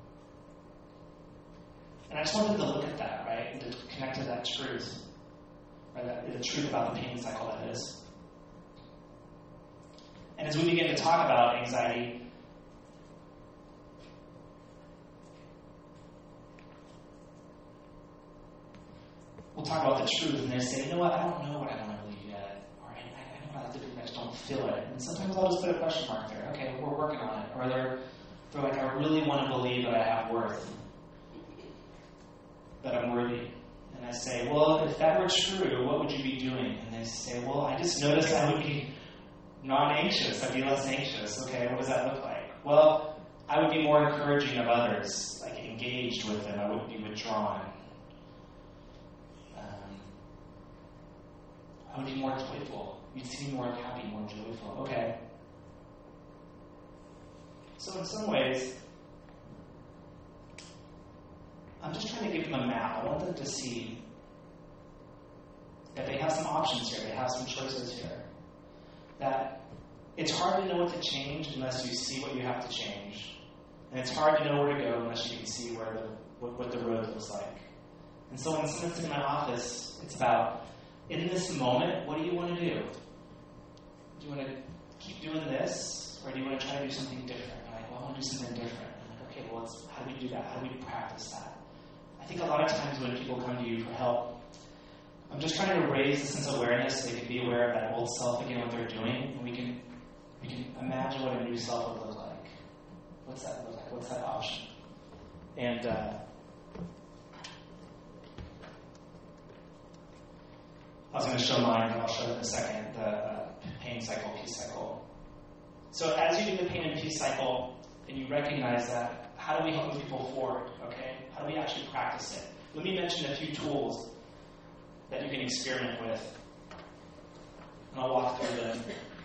And I just wanted to look at that, right, and to connect to that truth, or that, the truth about the pain cycle that is. And as we begin to talk about anxiety, we'll talk about the truth, and they say, you know what, I don't know what I want to believe yet, or I, I know what I have to do, I just don't feel it. And sometimes I'll just put a question mark there. Okay, we're working on it. Or they're, they're like, I really want to believe that I have worth, that I'm worthy. And I say, well, if that were true, what would you be doing? And they say, well, I just noticed I would be non-anxious. I'd be less anxious. Okay, what does that look like? Well, I would be more encouraging of others, like engaged with them. I wouldn't be withdrawn. Um, I would be more joyful. You'd see me more happy, more joyful. Okay. So in some ways, I'm just trying to give them a map. I want them to see that they have some options here. They have some choices here. That it's hard to know what to change unless you see what you have to change. And it's hard to know where to go unless you can see where the, what, what the road looks like. And so when someone's in my office, it's about, in this moment, what do you want to do? Do you want to keep doing this, or do you want to try to do something different? I'm like, well, I want to do something different. I'm like, okay, well, let's, how do we do that? How do we practice that? I think a lot of times when people come to you for help, I'm just trying to raise a sense of awareness so they can be aware of that old self again, what they're doing, and we can we can imagine what a new self would look like. What's that look like? What's that option? And uh, I was going to show mine, and I'll show it in a second, the uh, pain cycle, peace cycle. So as you do the pain and peace cycle, and you recognize that, how do we help move people forward, okay? How do we actually practice it? Let me mention a few tools that you can experiment with. And I'll walk through them.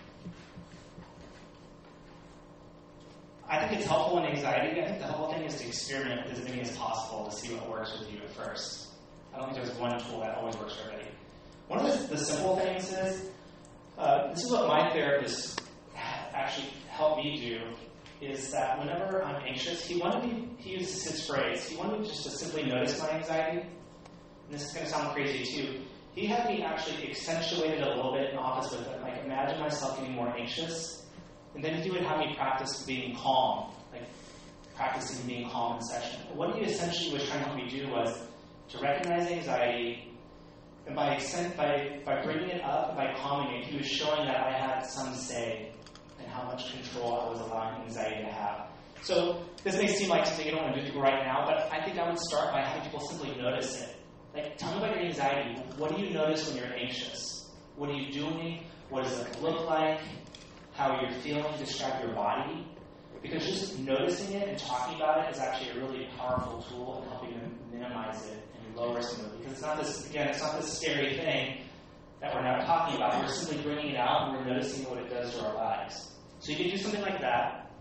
I think it's helpful in anxiety. I think the whole thing is to experiment with as many as possible to see what works with you at first. I don't think there's one tool that always works for everybody. One of the, the simple things is, uh, this is what my therapist actually helped me do, is that whenever I'm anxious, he wanted me, he uses his phrase, he wanted me just to simply notice my anxiety. And this is going to sound crazy too. He had me actually accentuate it a little bit in the office with it. Like, imagine myself getting more anxious. And then he would have me practice being calm, like practicing being calm in session. What he essentially was trying to help me do was to recognize anxiety, and by, accent, by, by bringing it up and by calming it, he was showing that I had some say in how much control I was allowing anxiety to have. So this may seem like something you don't want to do to people right now, but I think I would start by having people simply notice it. Like, tell me about your anxiety. What do you notice when you're anxious? What are you doing? What does it look like? How you're feeling? Describe your body. Because just noticing it and talking about it is actually a really powerful tool in helping you minimize it and lower some of it. Because it's not this, again, it's not this scary thing that we're not talking about. We're simply bringing it out and we're noticing what it does to our lives. So you can do something like that.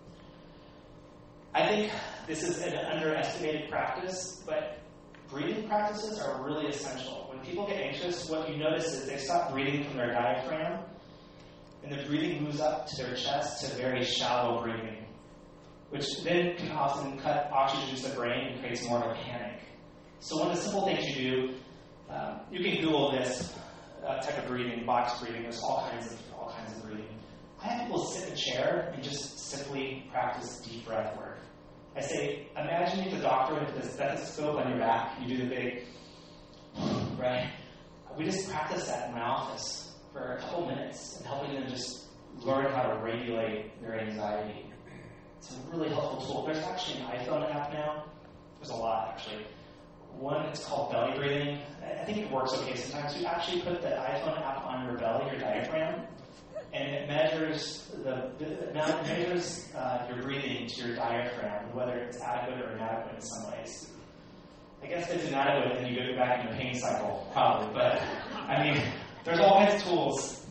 I think this is an underestimated practice, but breathing practices are really essential. When people get anxious, what you notice is they stop breathing from their diaphragm, and the breathing moves up to their chest to very shallow breathing, which then can often cut oxygen to the brain and creates more of a panic. So one of the simple things you do, um, you can Google this uh, type of breathing, box breathing. There's all kinds of all kinds of breathing. I have people sit in a chair and just simply practice deep breath work. I say, imagine if the doctor with the stethoscope on your back, you do the big, right? We just practice that in my office for a couple minutes and helping them just learn how to regulate their anxiety. It's a really helpful tool. There's actually an iPhone app now. There's a lot, actually. One, it's called belly breathing. I think it works okay sometimes. You actually put the iPhone app on your belly, your diaphragm, and it measures the it measures uh, your breathing to your diaphragm, whether it's adequate or inadequate in some ways. I guess if it's inadequate, then you go back in the pain cycle, probably. But I mean, there's all kinds of tools.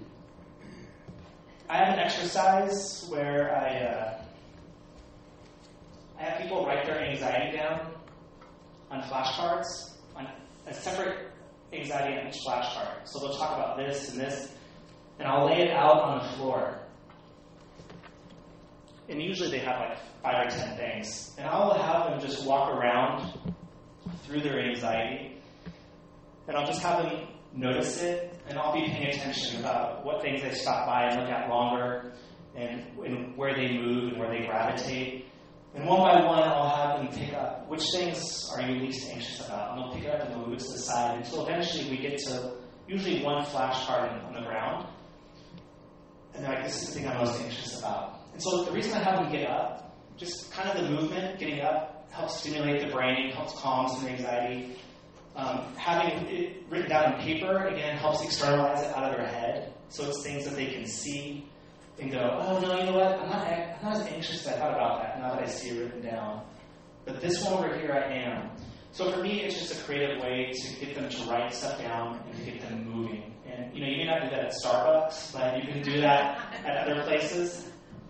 I have an exercise where I uh, I have people write their anxiety down on flashcards, on a separate anxiety on each flashcard. So they'll talk about this and this. And I'll lay it out on the floor. And usually they have like five or ten things. And I will have them just walk around through their anxiety. And I'll just have them notice it. And I'll be paying attention about what things they stop by and look at longer. And, and where they move and where they gravitate. And one by one, I'll have them pick up which things are you least anxious about. And they'll pick it up and they'll move it to the side until eventually we get to usually one flashcard on the ground. And they're like, this is the thing I'm most anxious about. And so the reason I have them get up, just kind of the movement, getting up, helps stimulate the brain, helps calm some anxiety. Um, having it written down on paper, again, helps externalize it out of their head. So it's things that they can see and go, oh, no, you know what? I'm not, I'm not as anxious as I thought about that now that I see it written down. But this one over here, I am. So for me, it's just a creative way to get them to write stuff down and to get them moving. And, you know, you may not do that at Starbucks, but you can do that at other places.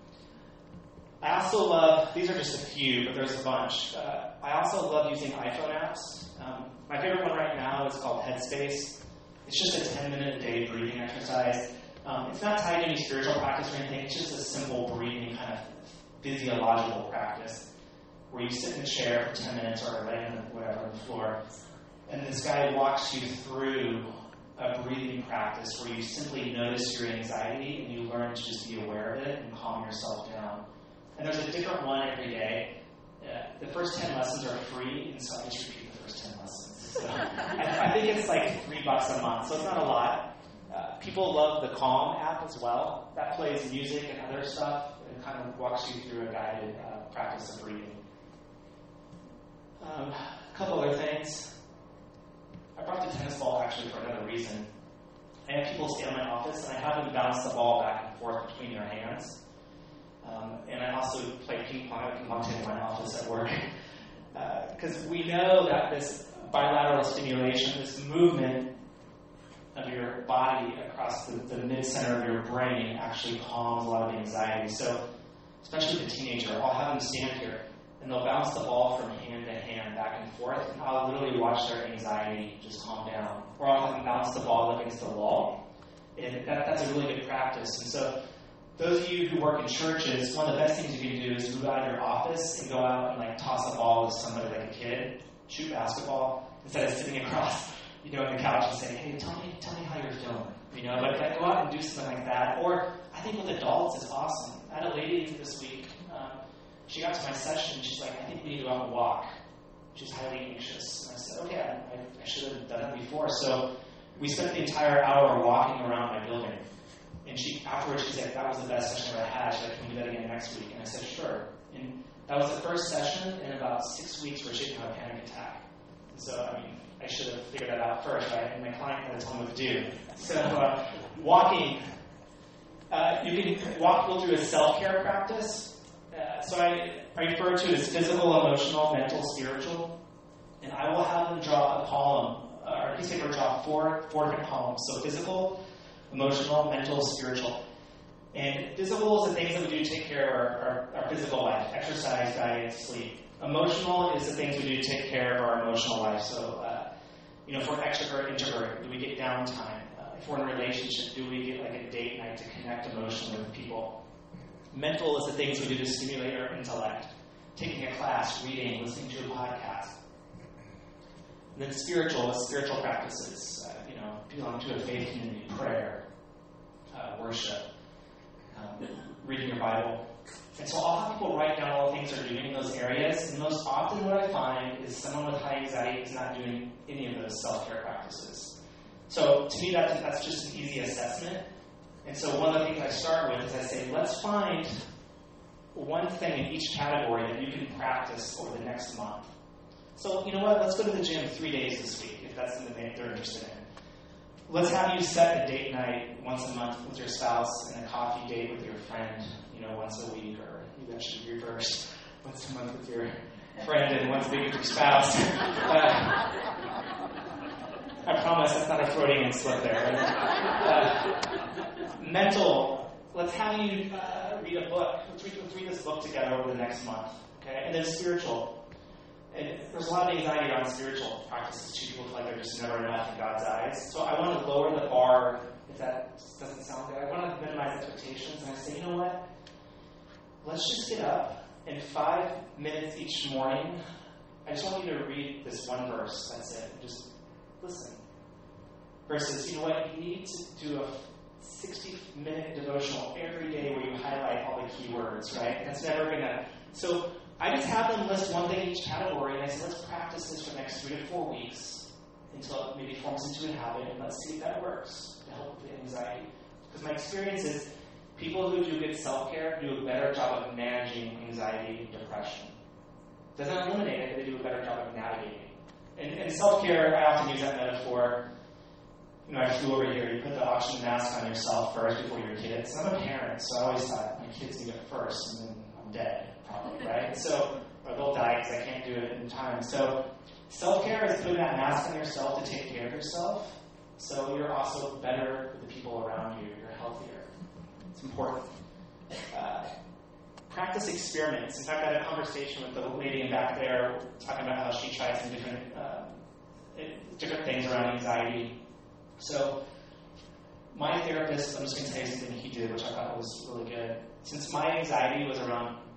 I also love, these are just a few, but there's a bunch. Uh, I also love using iPhone apps. Um, my favorite one right now is called Headspace. It's just a ten-minute a day breathing exercise. Um, it's not tied to any spiritual practice or anything. It's just a simple breathing kind of physiological practice where you sit in a chair for ten minutes or lay on whatever on the floor, and this guy walks you through a breathing practice where you simply notice your anxiety and you learn to just be aware of it and calm yourself down. And there's a different one every day. Uh, the first ten lessons are free, and so I just repeat the first ten lessons. So I, I think it's like three bucks a month, so it's not a lot. Uh, people love the Calm app as well. That plays music and other stuff and kind of walks you through a guided uh, practice of breathing. Um, a couple other things. I brought the tennis ball actually for another reason. I have people stay in my office, and I have them bounce the ball back and forth between their hands. Um, and I also play ping pong. I have ping pong table in my office at work. Because uh, we know that this bilateral stimulation, this movement of your body across the, the mid-center of your brain actually calms a lot of anxiety. So, especially the teenager, I'll have them stand here, and they'll bounce the ball from hand to hand, back and forth, and I'll literally watch their anxiety just calm down. Or I'll have them bounce the ball up against the wall. And that, that's a really good practice. And so, those of you who work in churches, one of the best things you can do is move out of your office and go out and like toss a ball to somebody like a kid, shoot basketball, instead of sitting across, you know, on the couch and say, hey, tell me, tell me how you're feeling. You know, but like, go out and do something like that. Or I think with adults is awesome. I had a lady this week. Um, she got to my session and she's like, I think we need to go out and walk. She's highly anxious. And I said, okay, I, I should have done it before. So we spent the entire hour walking around my building. And she afterwards, she's like, that was the best session I've ever had. She's like, can we do that again next week? And I said, sure. And that was the first session in about six weeks where she didn't have a panic attack. And so, I mean, I should have figured that out first, right? And my client had to tell me what to do. So, uh, walking. Uh, you can walk people through a self-care practice. Uh, so I, I refer to it as physical, emotional, mental, spiritual. And I will have them draw a column, or a piece of paper draw four, four different columns. So physical, emotional, mental, spiritual. And physical is the things that we do to take care of our, our, our physical life, exercise, diet, sleep. Emotional is the things we do to take care of our emotional life. So, uh, you know, if we're extrovert, introvert, do we get downtime? Uh, if we're in a relationship, do we get like a date night to connect emotionally with people? Mental is the things we do to stimulate our intellect. Taking a class, reading, listening to a podcast. And then spiritual is spiritual practices. Uh, you know, belong to a faith community, prayer, uh, worship, um, reading your Bible. And so I'll have people write down all the things they're doing in those areas. And most often what I find is someone with high anxiety is not doing any of those self-care practices. So to me, that's, that's just an easy assessment. And so one of the things I start with is I say, let's find one thing in each category that you can practice over the next month. So, you know what, let's go to the gym three days this week, if that's something that they're interested in. Let's have you set a date night once a month with your spouse and a coffee date with your friend, you know, once a week, or maybe that should be reversed. Once a month with your friend and once a week with your spouse. Uh, I promise that's not a Freudian slip there. Uh, mental, let's have you uh, read a book. Let's read, let's read this book together over the next month. Okay? And then spiritual. And there's a lot of anxiety around spiritual practices too. People feel like they're just never enough in God's eyes. So I want to lower the bar, if that doesn't sound good. I want to minimize expectations, and I say, you know what? Let's just get up, and five minutes each morning, I just want you to read this one verse. That's it. Just listen. Versus, you know what? You need to do a sixty-minute devotional every day where you highlight all the key words, right? That's never going to... So I just have them list one thing in each category, and I say, let's practice this for the next three to four weeks until it maybe forms into a habit, and let's see if that works to help with the anxiety. Because my experience is people who do good self-care do a better job of managing anxiety and depression. Doesn't eliminate it, but they do a better job of navigating. And, and self-care, I often use that metaphor. You know, I flew over here, you put the oxygen mask on yourself first before your kids. I'm a parent, so I always thought my kids need it first, and then I'm dead, probably, right? So, or they'll die because I can't do it in time. So, self-care is putting that mask on yourself to take care of yourself, so you're also better with the people around you. You're healthier. It's important. Uh, practice experiments. In fact, I had a conversation with the lady in back there talking about how she tried some different, uh, different things around anxiety. So, my therapist, I'm just going to say something he did, which I thought was really good. Since my anxiety was around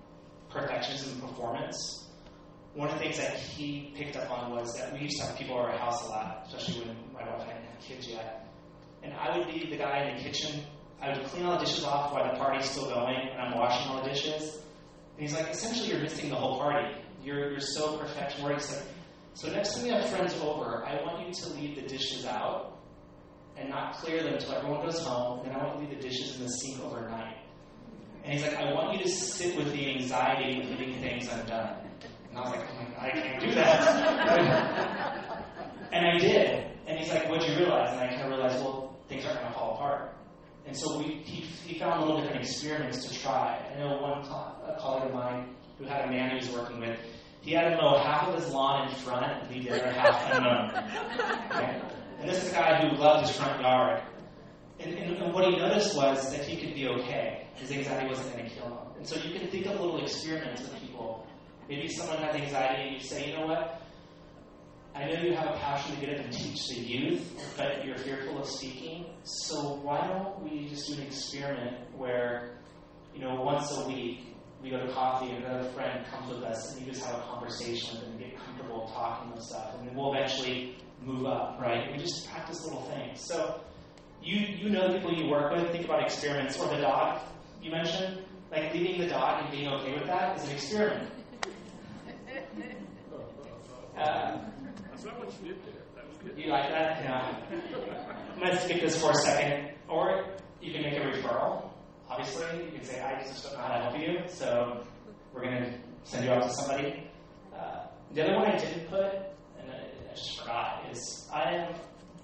perfectionism and performance, one of the things that he picked up on was that we used to have people over our house a lot, especially when my wife hadn't had kids yet. And I would be the guy in the kitchen. I would clean all the dishes off while the party's still going, and I'm washing all the dishes. And he's like, essentially, you're missing the whole party. You're you're so perfection oriented. Like, so next time you have friends over, I want you to leave the dishes out and not clear them until everyone goes home. And then I want you to leave the dishes in the sink overnight. And he's like, I want you to sit with the anxiety of leaving things undone. And I was like, oh my God, I can't do that. And I did. And he's like, what'd you realize? And I kind of realized, well, things aren't going to fall apart. And so we, he, he found little different experiments to try. I know one co- a colleague of mine who had a man he was working with, he had to mow half of his lawn in front and leave the other half unmown. Okay? And this is a guy who loved his front yard. And, and, and what he noticed was that he could be okay. His anxiety wasn't going to kill him. And so you can think of little experiments with people. Maybe someone has anxiety and you say, you know what? I know you have a passion to get up and teach the youth, but you're fearful of speaking. So why don't we just do an experiment where, you know, once a week we go to coffee and another friend comes with us and you just have a conversation with them and get comfortable talking and stuff. And then we'll eventually move up, right? We just practice little things. So you you know the people you work with, think about experiments. Or the dog you mentioned, like leaving the dog and being okay with that is an experiment. Uh, That's not what you did there. That was good. You like that? Yeah. I'm going to skip this for a second. Or you can make a referral. Obviously, you can say, I just don't know how to help you, so we're going to send you out to somebody. Uh, the other one I didn't put, and I, I just forgot, is I am,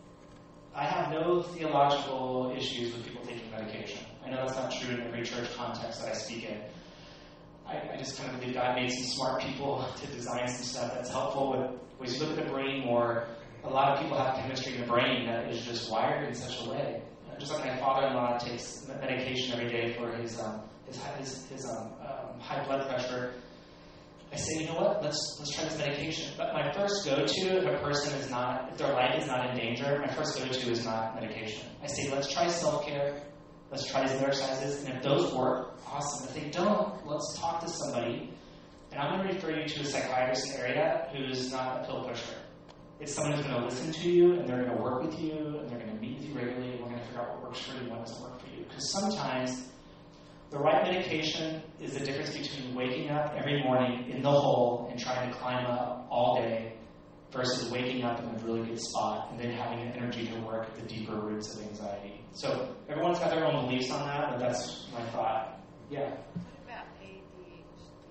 I have no theological issues with people taking medication. I know that's not true in every church context that I speak in. I, I just kind of believe God made some smart people to design some stuff that's helpful with ways you look at the brain more. A lot of people have chemistry in the brain that is just wired in such a way. You know, just like my father-in-law takes medication every day for his um, his his, his um, um, high blood pressure. I say, you know what? Let's let's try this medication. But my first go-to, if a person is not, if their life is not in danger, my first go-to is not medication. I say, let's try self-care. Let's try these exercises, and if those work, awesome. If they don't, let's talk to somebody. And I'm going to refer you to a psychiatrist in the area who's not a pill pusher. It's someone who's going to listen to you, and they're going to work with you, and they're going to meet with you regularly, and we're going to figure out what works for you and what doesn't work for you. Because sometimes the right medication is the difference between waking up every morning in the hole and trying to climb up all day versus waking up in a really good spot and then having the energy to work at the deeper roots of anxiety. So everyone's got their own beliefs on that, but that's my thought. Yeah. What about A D H D?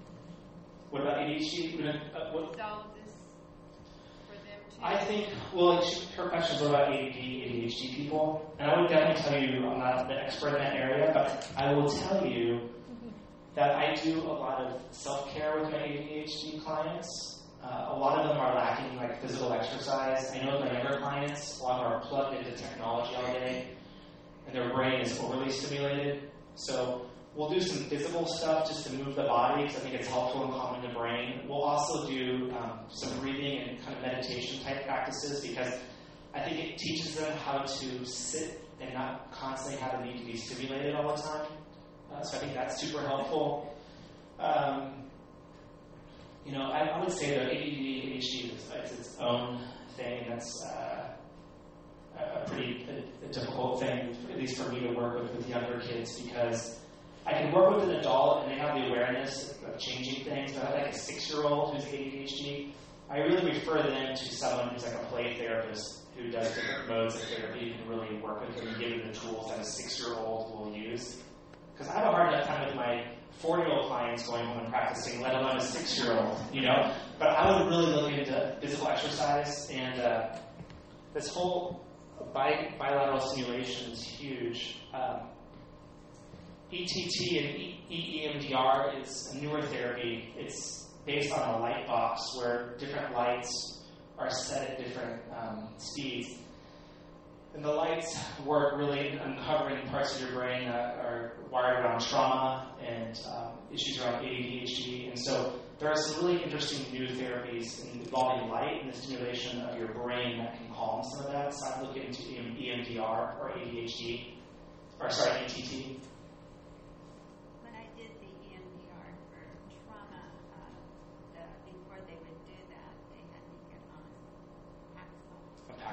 What about A D H D? Uh, what? Is all this for them too? I think, well, her question is what about A D D, A D H D people? And I would definitely tell you I'm not the expert in that area, but I will tell you that I do a lot of self-care with my A D H D clients. Uh, a lot of them are lacking like physical exercise. I know my younger clients, a lot of them are plugged into technology all day, and their brain is overly stimulated. So we'll do some physical stuff just to move the body because I think it's helpful in calming the brain. We'll also do um, some breathing and kind of meditation type practices because I think it teaches them how to sit and not constantly have a need to be stimulated all the time. Uh, so I think that's super helpful. Um, You know, I, I would say that A D D, A D H D is, is its own thing. That's uh, a pretty a, a difficult thing, at least for me to work with with younger kids, because I can work with an adult and they have the awareness of changing things. But I have like a six-year-old who's A D H D. I really refer them to someone who's like a play therapist who does different modes of therapy and can really work with them and give them the tools that a six-year-old will use. Because I have a hard enough time with my four-year-old clients going home and practicing, let alone a six-year-old, you know? But I would really look into physical exercise, and uh, this whole bi- bilateral stimulation is huge. Um, E T T and E M D R is a newer therapy. It's based on a light box where different lights are set at different um, speeds. And the lights work really in uncovering parts of your brain that are wired around trauma and um, issues around A D H D. And so there are some really interesting new therapies involving light and the stimulation of your brain that can calm some of that. So I'm looking into E M D R or A D H D, or sorry, E T T. When I did the E M D R for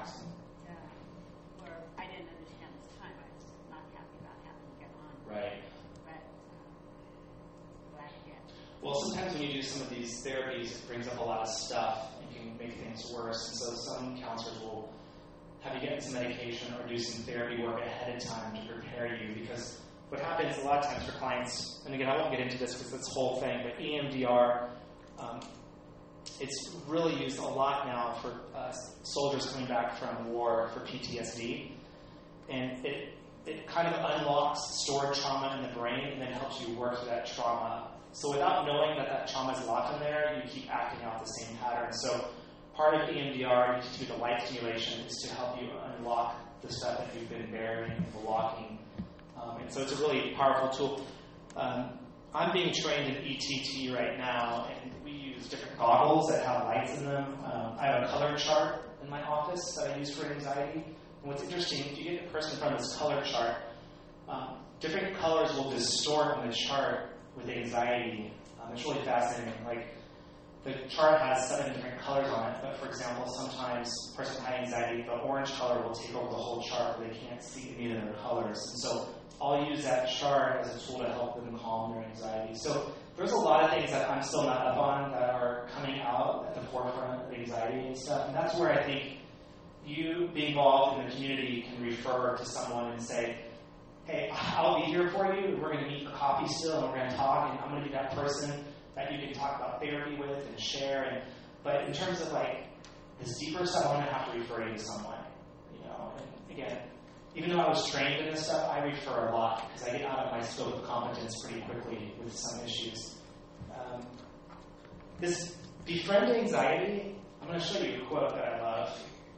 Jackson. Yeah. Or I didn't understand this time. I was not happy about having to get on. Right. But uh, glad to get. Well, sometimes when you do some of these therapies, it brings up a lot of stuff and can make things worse. And so some counselors will have you get some medication or do some therapy work ahead of time to prepare you. Because what happens a lot of times for clients, and again, I won't get into this because it's this whole thing, but E M D R, um, it's really used a lot now for uh, soldiers coming back from war for P T S D. And it it kind of unlocks stored trauma in the brain and then helps you work through that trauma. So without knowing that that trauma is locked in there, you keep acting out the same pattern. So part of E M D R, you do the light stimulation, is to help you unlock the stuff that you've been burying, blocking. Um, and so it's a really powerful tool. Um, I'm being trained in E T T right now, and we use different goggles that have lights in them. Um, I have a color chart in my office that I use for anxiety. And what's interesting, if you get a person in front of this color chart, um, different colors will distort on the chart with anxiety. Um, it's really fascinating. Like, the chart has seven different colors on it, but for example, sometimes a person with high anxiety, the orange color will take over the whole chart where they can't see any of their colors. And so I'll use that chart as a tool to help them calm their anxiety. So there's a lot of things that I'm still not up on that are coming out at the forefront of anxiety and stuff. And that's where I think you being involved in the community can refer to someone and say, hey, I'll be here for you. We're going to meet for coffee still, and we're going to talk, and I'm going to be that person that you can talk about therapy with and share. And but in terms of like this deeper stuff, I'm going to have to refer you to someone. You know, and again, even though I was trained in this stuff, I refer a lot because I get out of my scope of competence pretty quickly with some issues. Um, this befriend anxiety. I'm going to show you a quote that I love.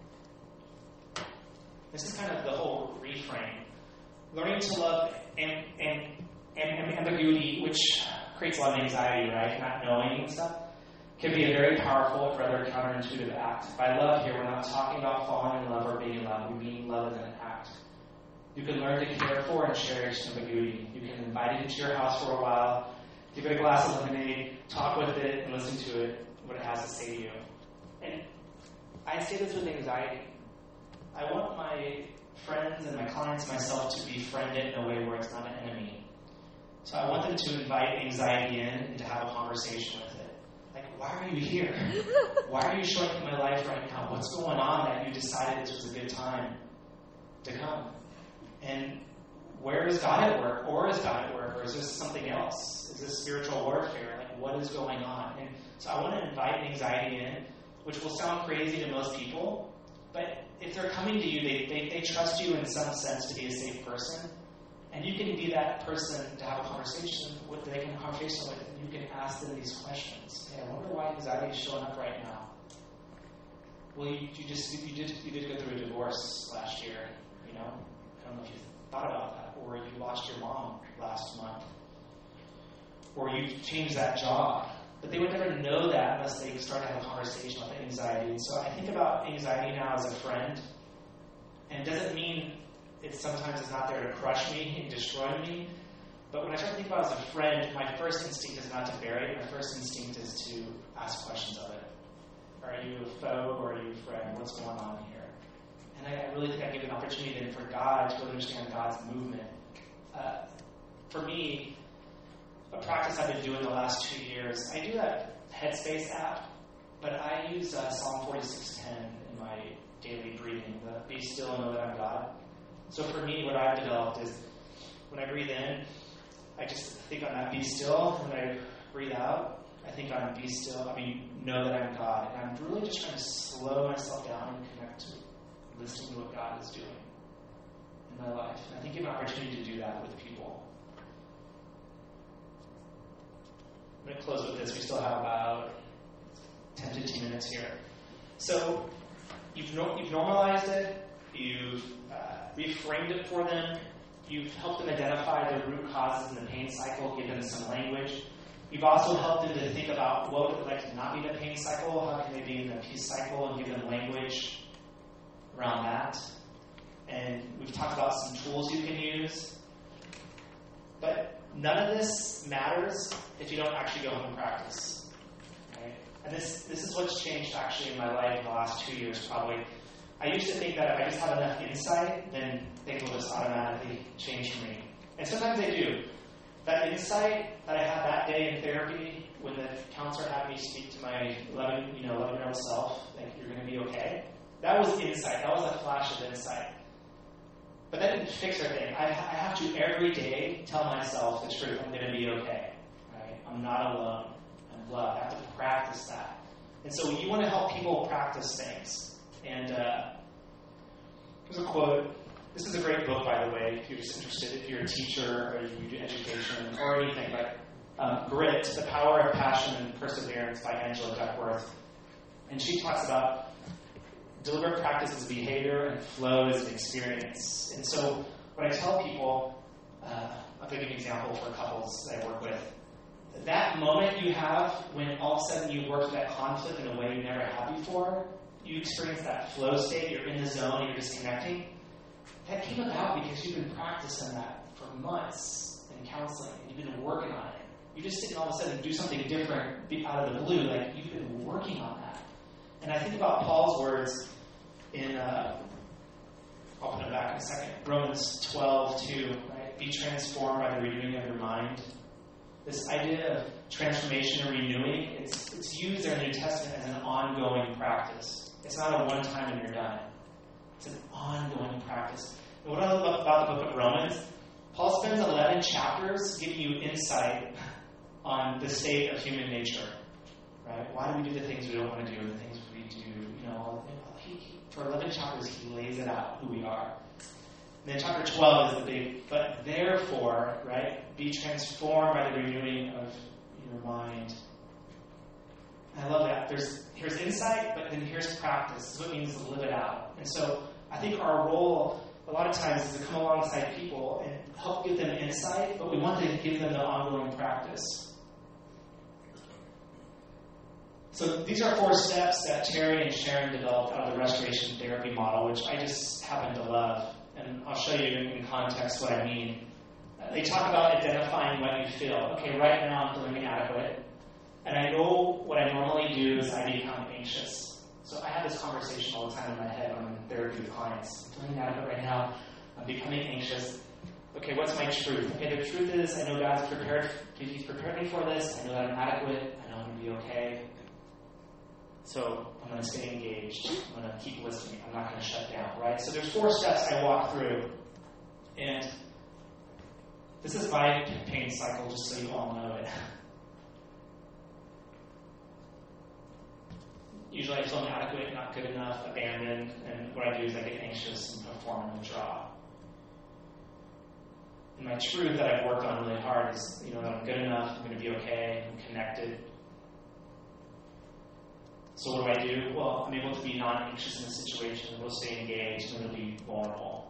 This is kind of the whole reframe. Learning to love and and and ambiguity, which creates a lot of anxiety, right? Not knowing and stuff, can be a very powerful, but rather counterintuitive act. By love here, we're not talking about falling in love or being in love. We mean love as an act. You can learn to care for and cherish ambiguity. You can invite it into your house for a while, give it a glass of lemonade, talk with it, and listen to it, what it has to say to you. And I say this with anxiety. I want my friends and my clients and myself to befriend it in a way where it's not an enemy. So I want them to invite anxiety in and to have a conversation with it. Like, why are you here? Why are you showing up in my life right now? What's going on that you decided this was a good time to come? And where is God at work? Or is God at work? Or is this something else? Is this spiritual warfare? Like, what is going on? And so I want to invite anxiety in, which will sound crazy to most people, but if they're coming to you, they, they, they trust you in some sense to be a safe person. And you can be that person to have a conversation with, they can have a conversation with, and you can ask them these questions. Hey, I wonder why anxiety is showing up right now. Well, you, you just you did you did go through a divorce last year, you know. I don't know if you thought about that, or you lost your mom last month, or you changed that job. But they would never know that unless they started to have a conversation about anxiety. And so I think about anxiety now as a friend, and it doesn't mean it sometimes is not there to crush me and destroy me. But when I start to think about it as a friend, my first instinct is not to bury it. My first instinct is to ask questions of it. Are you a foe or are you a friend? What's going on here? And I, I really think I give an opportunity then for God to really understand God's movement. Uh, for me, a practice I've been doing the last two years, I do that Headspace app, but I use uh, Psalm forty-six ten in my daily breathing, the be still and know that I'm God. So for me, what I've developed is when I breathe in, I just think on that be still. When I breathe out, I think on be still, I mean, know that I'm God. And I'm really just trying to slow myself down and connect to listening to what God is doing in my life. And I think you have an opportunity to do that with people. I'm going to close with this. We still have about ten to fifteen minutes here. So you've, no, you've normalized it. You've uh, reframed it for them. You've helped them identify the root causes in the pain cycle, give them some language. You've also helped them to think about what would it like to not be in the pain cycle, how can they be in the peace cycle, and give them language around that. And we've talked about some tools you can use. But none of this matters if you don't actually go home and practice. Right? And this, this is what's changed actually in my life in the last two years probably. I used to think that if I just have enough insight, then things will just automatically change for me. And sometimes they do. That insight that I had that day in therapy, when the counselor had me speak to my eleven, you know, eleven-year-old self, like, you're going to be okay. That was insight. That was a flash of insight. But that didn't fix everything. I, I have to every day tell myself the truth. I'm going to be okay. Right? I'm not alone. I'm loved. I have to practice that. And so you want to help people practice things. And uh, there's a quote. This is a great book, by the way, if you're just interested, if you're a teacher or you do education or anything. But um, Grit, The Power of Passion and Perseverance by Angela Duckworth. And she talks about deliberate practice as behavior and flow as an experience. And so what I tell people, uh, I'll give you an example for couples that I work with. That moment you have when all of a sudden you work through that conflict in a way you never had before, you experience that flow state, you're in the zone, you're disconnecting. That came about because you've been practicing that for months in counseling, and you've been working on it. You just didn't all of a sudden do something different out of the blue, like you've been working on that. And I think about Paul's words in, uh, I'll put it back in a second, Romans twelve two, right? Be transformed by the renewing of your mind. This idea of transformation and renewing, it's, it's used in the New Testament as an ongoing practice. It's not a one-time and you're done. It's an ongoing practice. And what I love about the book of Romans, Paul spends eleven chapters giving you insight on the state of human nature. Right? Why do we do the things we don't want to do, the things we do? You know, he, he, for eleven chapters, he lays it out, who we are. And then chapter twelve is the big, but therefore, right, be transformed by the renewing of your mind. I love that. There's here's insight, but then here's practice. This is what it means to live it out. And so I think our role a lot of times is to come alongside people and help give them insight, but we want to give them the ongoing practice. So these are four steps that Terry and Sharon developed out of the restoration therapy model, which I just happen to love. And I'll show you in context what I mean. Uh, they talk about identifying what you feel. Okay, right now I'm feeling inadequate. And I know what I normally do is I become anxious. So I have this conversation all the time in my head when I'm in therapy with clients. I'm feeling inadequate right now. I'm becoming anxious. Okay, what's my truth? Okay, the truth is I know God's prepared. He's prepared me for this. I know that I'm adequate. I know I'm going to be okay. So I'm going to stay engaged. I'm going to keep listening. I'm not going to shut down, right? So there's four steps I walk through. And this is my pain cycle, just so you all know it. Usually I feel inadequate, not good enough, abandoned, and what I do is I get anxious and perform and withdraw. And my truth that I've worked on really hard is, you know, that I'm good enough, I'm going to be okay, I'm connected. So what do I do? Well, I'm able to be non-anxious in the situation, I'm able to stay engaged, I'm able to be vulnerable.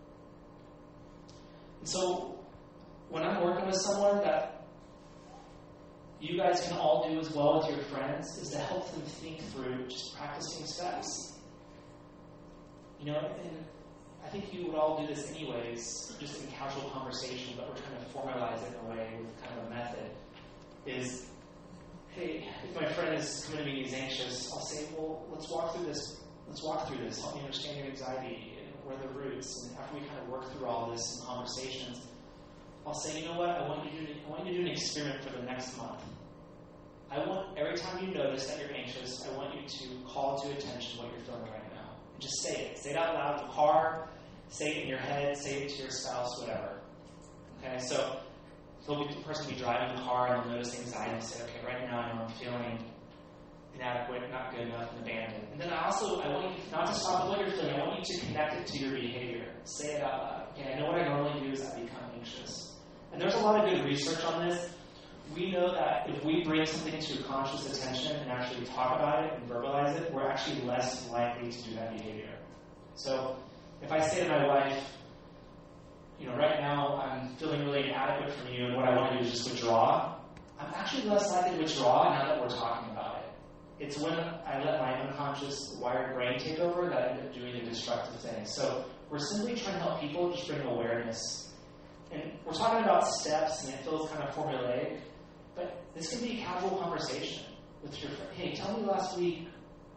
And so when I'm working with someone, that you guys can all do as well with your friends is to help them think through just practicing steps. You know, and I think you would all do this anyways, just in casual conversation, but we're trying to formalize it in a way with kind of a method, is, hey, if my friend is coming to me and he's anxious, I'll say, well, let's walk through this. Let's walk through this. Help me understand your anxiety and where are the roots. And after we kind of work through all this in conversations, I'll say, you know what, I want you to do, I want you to do an experiment for the next month. I want, every time you notice that you're anxious, I want you to call to attention what you're feeling right now. And just say it. Say it out loud in the car, say it in your head, say it to your spouse, whatever. Okay, so so the person will be driving the car and they'll notice anxiety and say, okay, right now I know I'm feeling inadequate, not good enough, and abandoned. And then I also, I want you not to stop at what you're feeling, I want you to connect it to your behavior. Say it out loud. Okay, I know what I normally do is I become anxious. And there's a lot of good research on this. We know that if we bring something to conscious attention and actually talk about it and verbalize it, we're actually less likely to do that behavior. So if I say to my wife, you know, right now I'm feeling really inadequate from you and what I want to do is just withdraw, I'm actually less likely to withdraw now that we're talking about it. It's when I let my unconscious wired brain take over that I end up doing a destructive thing. So we're simply trying to help people just bring awareness. And we're talking about steps, and it feels kind of formulaic, but this can be a casual conversation with your friend. Hey, tell me last week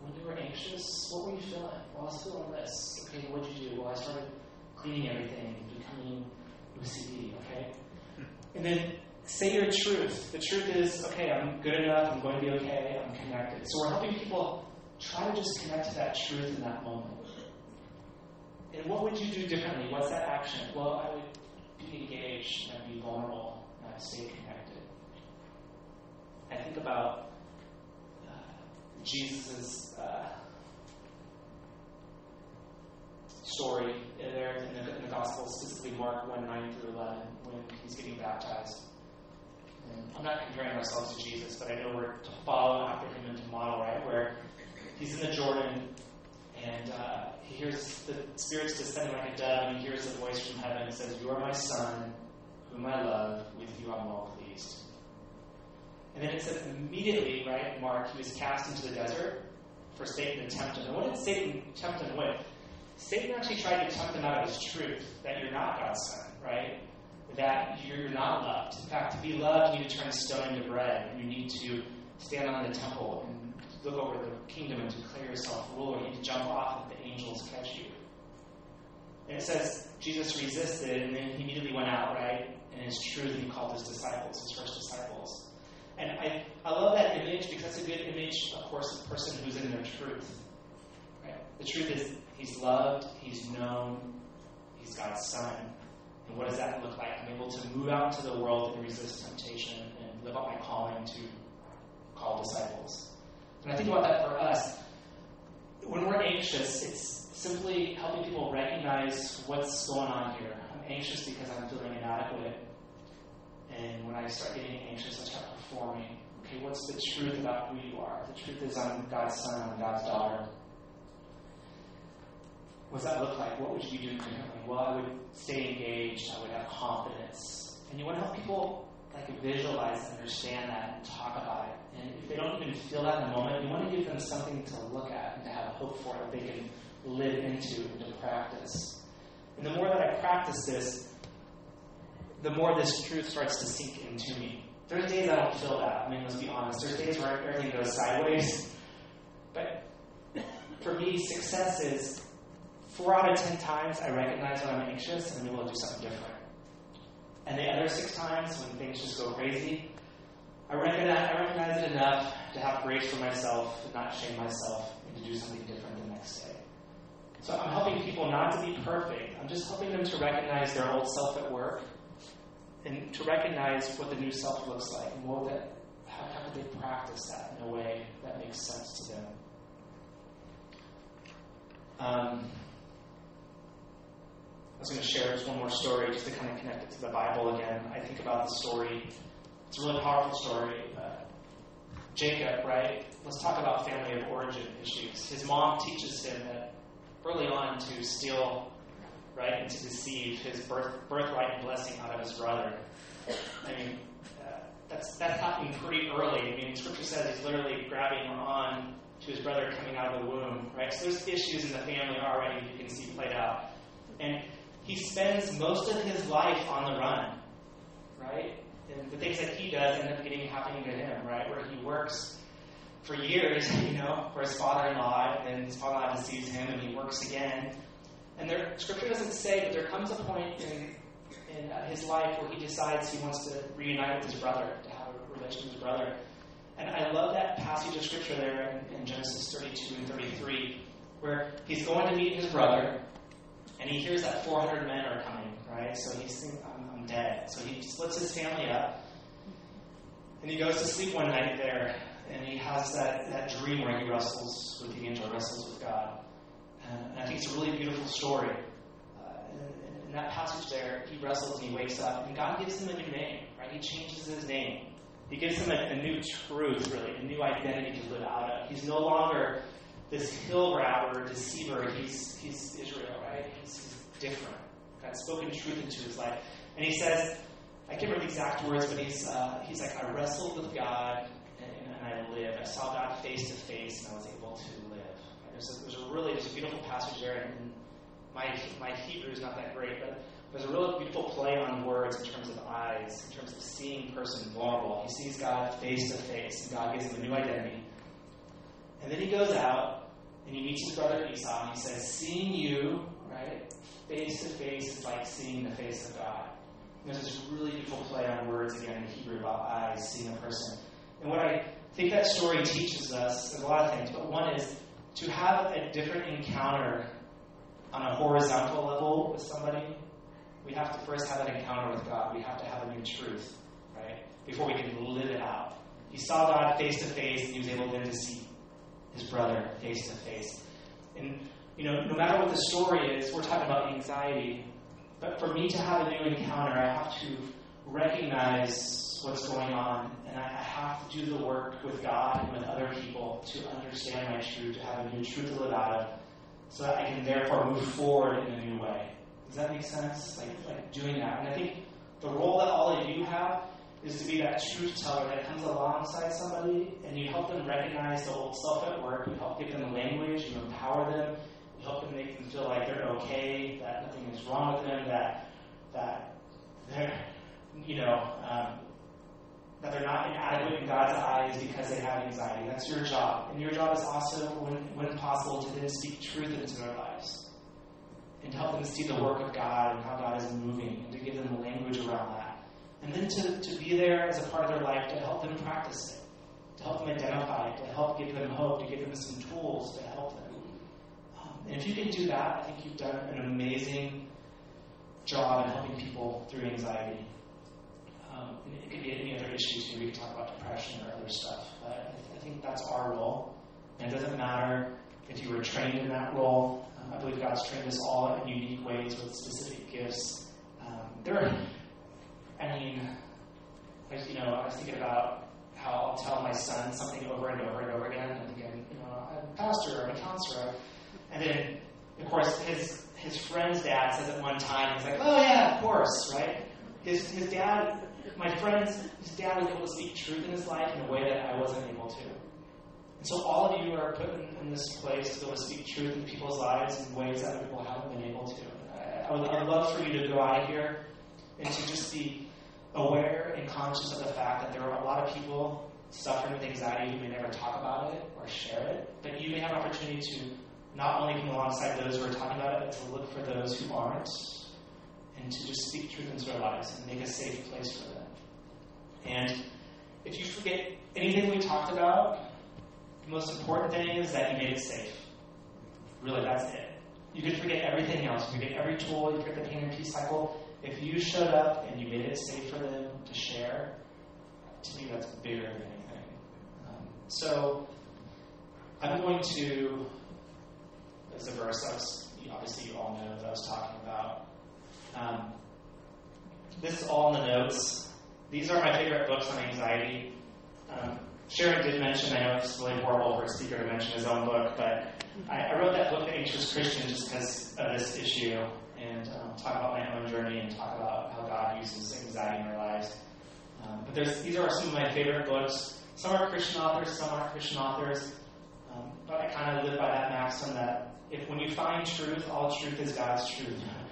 when you were anxious, what were you feeling? Well, I was feeling this. Okay, what did you do? Well, I started cleaning everything, becoming O C D, okay? And then say your truth. The truth is, okay, I'm good enough, I'm going to be okay, I'm connected. So we're helping people try to just connect to that truth in that moment. And what would you do differently? What's that action? Well, I would be engaged and be vulnerable and I'd stay connected. I think about uh, Jesus' uh, story there in the, in the Gospels, specifically Mark one, nine through eleven, when he's getting baptized. And I'm not comparing ourselves to Jesus, but I know we're to follow after him and to model, right? Where he's in the Jordan, and uh, he hears the Spirit's descending like a dove, and he hears a voice from heaven that says, "You are my Son, whom I love. With you I'm well pleased." And then it says immediately, right, Mark, he was cast into the desert for Satan to tempt him. And what did Satan tempt him with? Satan actually tried to tempt him out of his truth, that you're not God's son, right? That you're not loved. In fact, to be loved, you need to turn stone into bread. You need to stand on the temple and look over the kingdom and declare yourself ruler. You need to jump off and the angels catch you. And it says Jesus resisted, and then he immediately went out, right? And his truth, he called his disciples, his first disciples. And I, I love that image because it's a good image, of course, of a person who's in their truth. Right? The truth is he's loved, he's known, he's God's son. And what does that look like? I'm able to move out into the world and resist temptation and live out my calling to call disciples. And I think about that for us. When we're anxious, it's simply helping people recognize what's going on here. I'm anxious because I'm feeling inadequate. And when I start getting anxious, I start performing. Okay, what's the truth about who you are? The truth is I'm God's son, I'm God's daughter. What does that look like? What would you do differently? Well, I would stay engaged. I would have confidence. And you want to help people like visualize and understand that and talk about it. And if they don't even feel that in the moment, you want to give them something to look at and to have hope for that they can live into and to practice. And the more that I practice this, the more this truth starts to sink into me. There's days I don't feel that. I mean, let's be honest. There's days where everything goes sideways. But for me, success is four out of ten times I recognize when I'm anxious and I'm able to do something different. And the other six times when things just go crazy, I recognize, I recognize it enough to have grace for myself and not shame myself and to do something different the next day. So I'm helping people not to be perfect. I'm just helping them to recognize their old self at work and to recognize what the new self looks like and what that, how, how can they practice that in a way that makes sense to them. Um, I was going to share just one more story just to kind of connect it to the Bible again. I think about the story. It's a really powerful story. Uh, Jacob, right? Let's talk about family of origin issues. His mom teaches him that early on to steal, right, and to deceive his birth, birthright and blessing out of his brother. I mean, uh, that's that's happening pretty early. I mean, Scripture says he's literally grabbing on to his brother coming out of the womb, right? So there's issues in the family already you can see played out. And he spends most of his life on the run, right? And the things that he does end up getting happening to him, right? Where he works for years, you know, for his father-in-law, and his father-in-law deceives him, and he works again. And there, Scripture doesn't say, but there comes a point in in uh, his life where he decides he wants to reunite with his brother, to have a relation with his brother. And I love that passage of Scripture there in, in Genesis thirty-two and thirty-three, where he's going to meet his brother, and he hears that four hundred men are coming, right? So he's thinking, I'm, I'm dead. So he splits his family up, and he goes to sleep one night there, and he has that, that dream where he wrestles with the angel, wrestles with God. And I think it's a really beautiful story. Uh, in, in that passage there, he wrestles and he wakes up, and God gives him a new name, right? He changes his name. He gives him a, a new truth, really, a new identity to live out of. He's no longer this hill grabber, deceiver. He's he's Israel, right? He's, he's different. God's spoken truth into his life. And he says, I can't remember the exact words, but he's uh, he's like, I wrestled with God and, and I lived. I saw God face to face and I was able to live. Right? There's, a, there's a really there's a beautiful passage there, and my my Hebrew is not that great, but there's a really beautiful play on words in terms of eyes, in terms of seeing person vulnerable. He sees God face to face, and God gives him a new identity. And then he goes out and he meets his brother Esau, and he says, seeing you, right, face to face is like seeing the face of God. And there's this really beautiful play on words again in Hebrew about eyes, seeing a person. And what I think that story teaches us, there's a lot of things, but one is to have a different encounter on a horizontal level with somebody. We have to first have an encounter with God. We have to have a new truth, right, before we can live it out. He saw God face to face, and he was able then to see his brother face to face. And, you know, no matter what the story is, we're talking about anxiety. But for me to have a new encounter, I have to recognize what's going on. And I have to do the work with God and with other people to understand my truth, to have a new truth to live out of, so that I can therefore move forward in a new way. Does that make sense? Like, like doing that. And I think the role that all of you have is to be that truth teller that comes alongside somebody and you help them recognize the old self at work. You help give them the language. You empower them. You help them make them feel like they're okay, that nothing is wrong with them, that that they're, you know, um, that they're not inadequate in God's eyes because they have anxiety. That's your job. And your job is also, when, when possible, to then speak truth into their lives and to help them see the work of God and how God is moving and to give them the language around that. And then to, to be there as a part of their life to help them practice it, to help them identify it, to help give them hope, to give them some tools to help them. Um, and if you can do that, I think you've done an amazing job in helping people through anxiety. Um, and it could be any other issues too. We could talk about depression or other stuff. But I, th- I think that's our role. And it doesn't matter if you were trained in that role. Um, I believe God's trained us all in unique ways with specific gifts. Um, there are... I mean, like, you know, I was thinking about how I'll tell my son something over and over and over again. I'm thinking, you know, I'm a pastor, I'm a counselor. And then, of course, his his friend's dad says at one time, he's like, oh, yeah, of course, right? His his dad, my friend's, his dad was able to speak truth in his life in a way that I wasn't able to. And so all of you are put in, in this place to be able to speak truth in people's lives in ways that other people haven't been able to. I, I, would, I would love for you to go out of here and to just be aware and conscious of the fact that there are a lot of people suffering with anxiety who may never talk about it or share it, but you may have an opportunity to not only come alongside those who are talking about it, but to look for those who aren't, and to just speak truth into their lives and make a safe place for them. And if you forget anything we talked about, the most important thing is that you made it safe. Really, that's it. You could forget everything else. You forget every tool, you forget the pain and peace cycle. If you showed up and you made it safe for them to share, to me that's bigger than anything. Um, so I'm going to, there's a verse I was, obviously you all know that I was talking about. Um, this is all in the notes. These are my favorite books on anxiety. Um, Sharon did mention, I know it's really horrible for a speaker to mention his own book, but I, I wrote that book, The Anxious Christian, just because of this issue. And um, talk about my own journey and talk about how God uses anxiety in our lives. Um, but there's, these are some of my favorite books. Some are Christian authors, some aren't Christian authors. Um, but I kind of live by that maxim that if when you find truth, all truth is God's truth.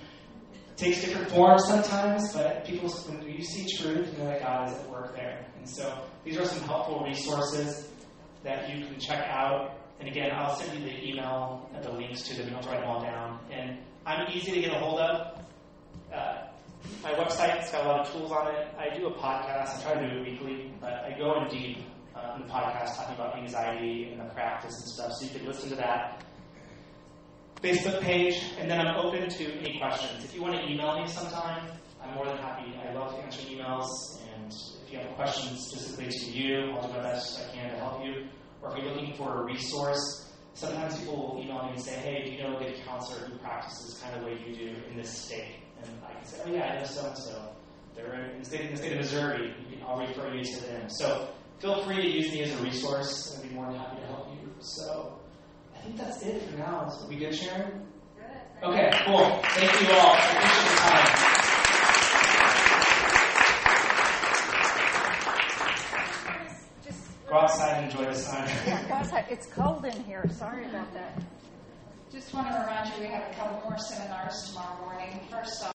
It takes different forms sometimes, but people, when you see truth, you know that God is at work there. And so these are some helpful resources that you can check out. And again, I'll send you the email and the links to them. You don't have to write them all down. And I'm easy to get a hold of. Uh, my website's got a lot of tools on it. I do a podcast. I try to do it weekly, but I go in deep uh, in the podcast talking about anxiety and the practice and stuff, so you can listen to that. Facebook page, and then I'm open to any questions. If you want to email me sometime, I'm more than happy. I love answering emails, and if you have a question specifically to you, I'll do my best I can to help you. Or if you're looking for a resource, sometimes people will email me and say, hey, do you know a good counselor who practices kind of the way you do in this state? And I can say, oh yeah, I know so-and-so. They're in the state, in the state of Missouri. You can, I'll refer you to them. So feel free to use me as a resource. I'd be more than happy to help you. So I think that's it for now. Is we good, Sharon? Good. Okay, cool. Thank you all. I appreciate your time. Go outside and enjoy the sun. Yeah, go outside. It's cold in here. Sorry about that. Just want to remind you we have a couple more seminars tomorrow morning. First off,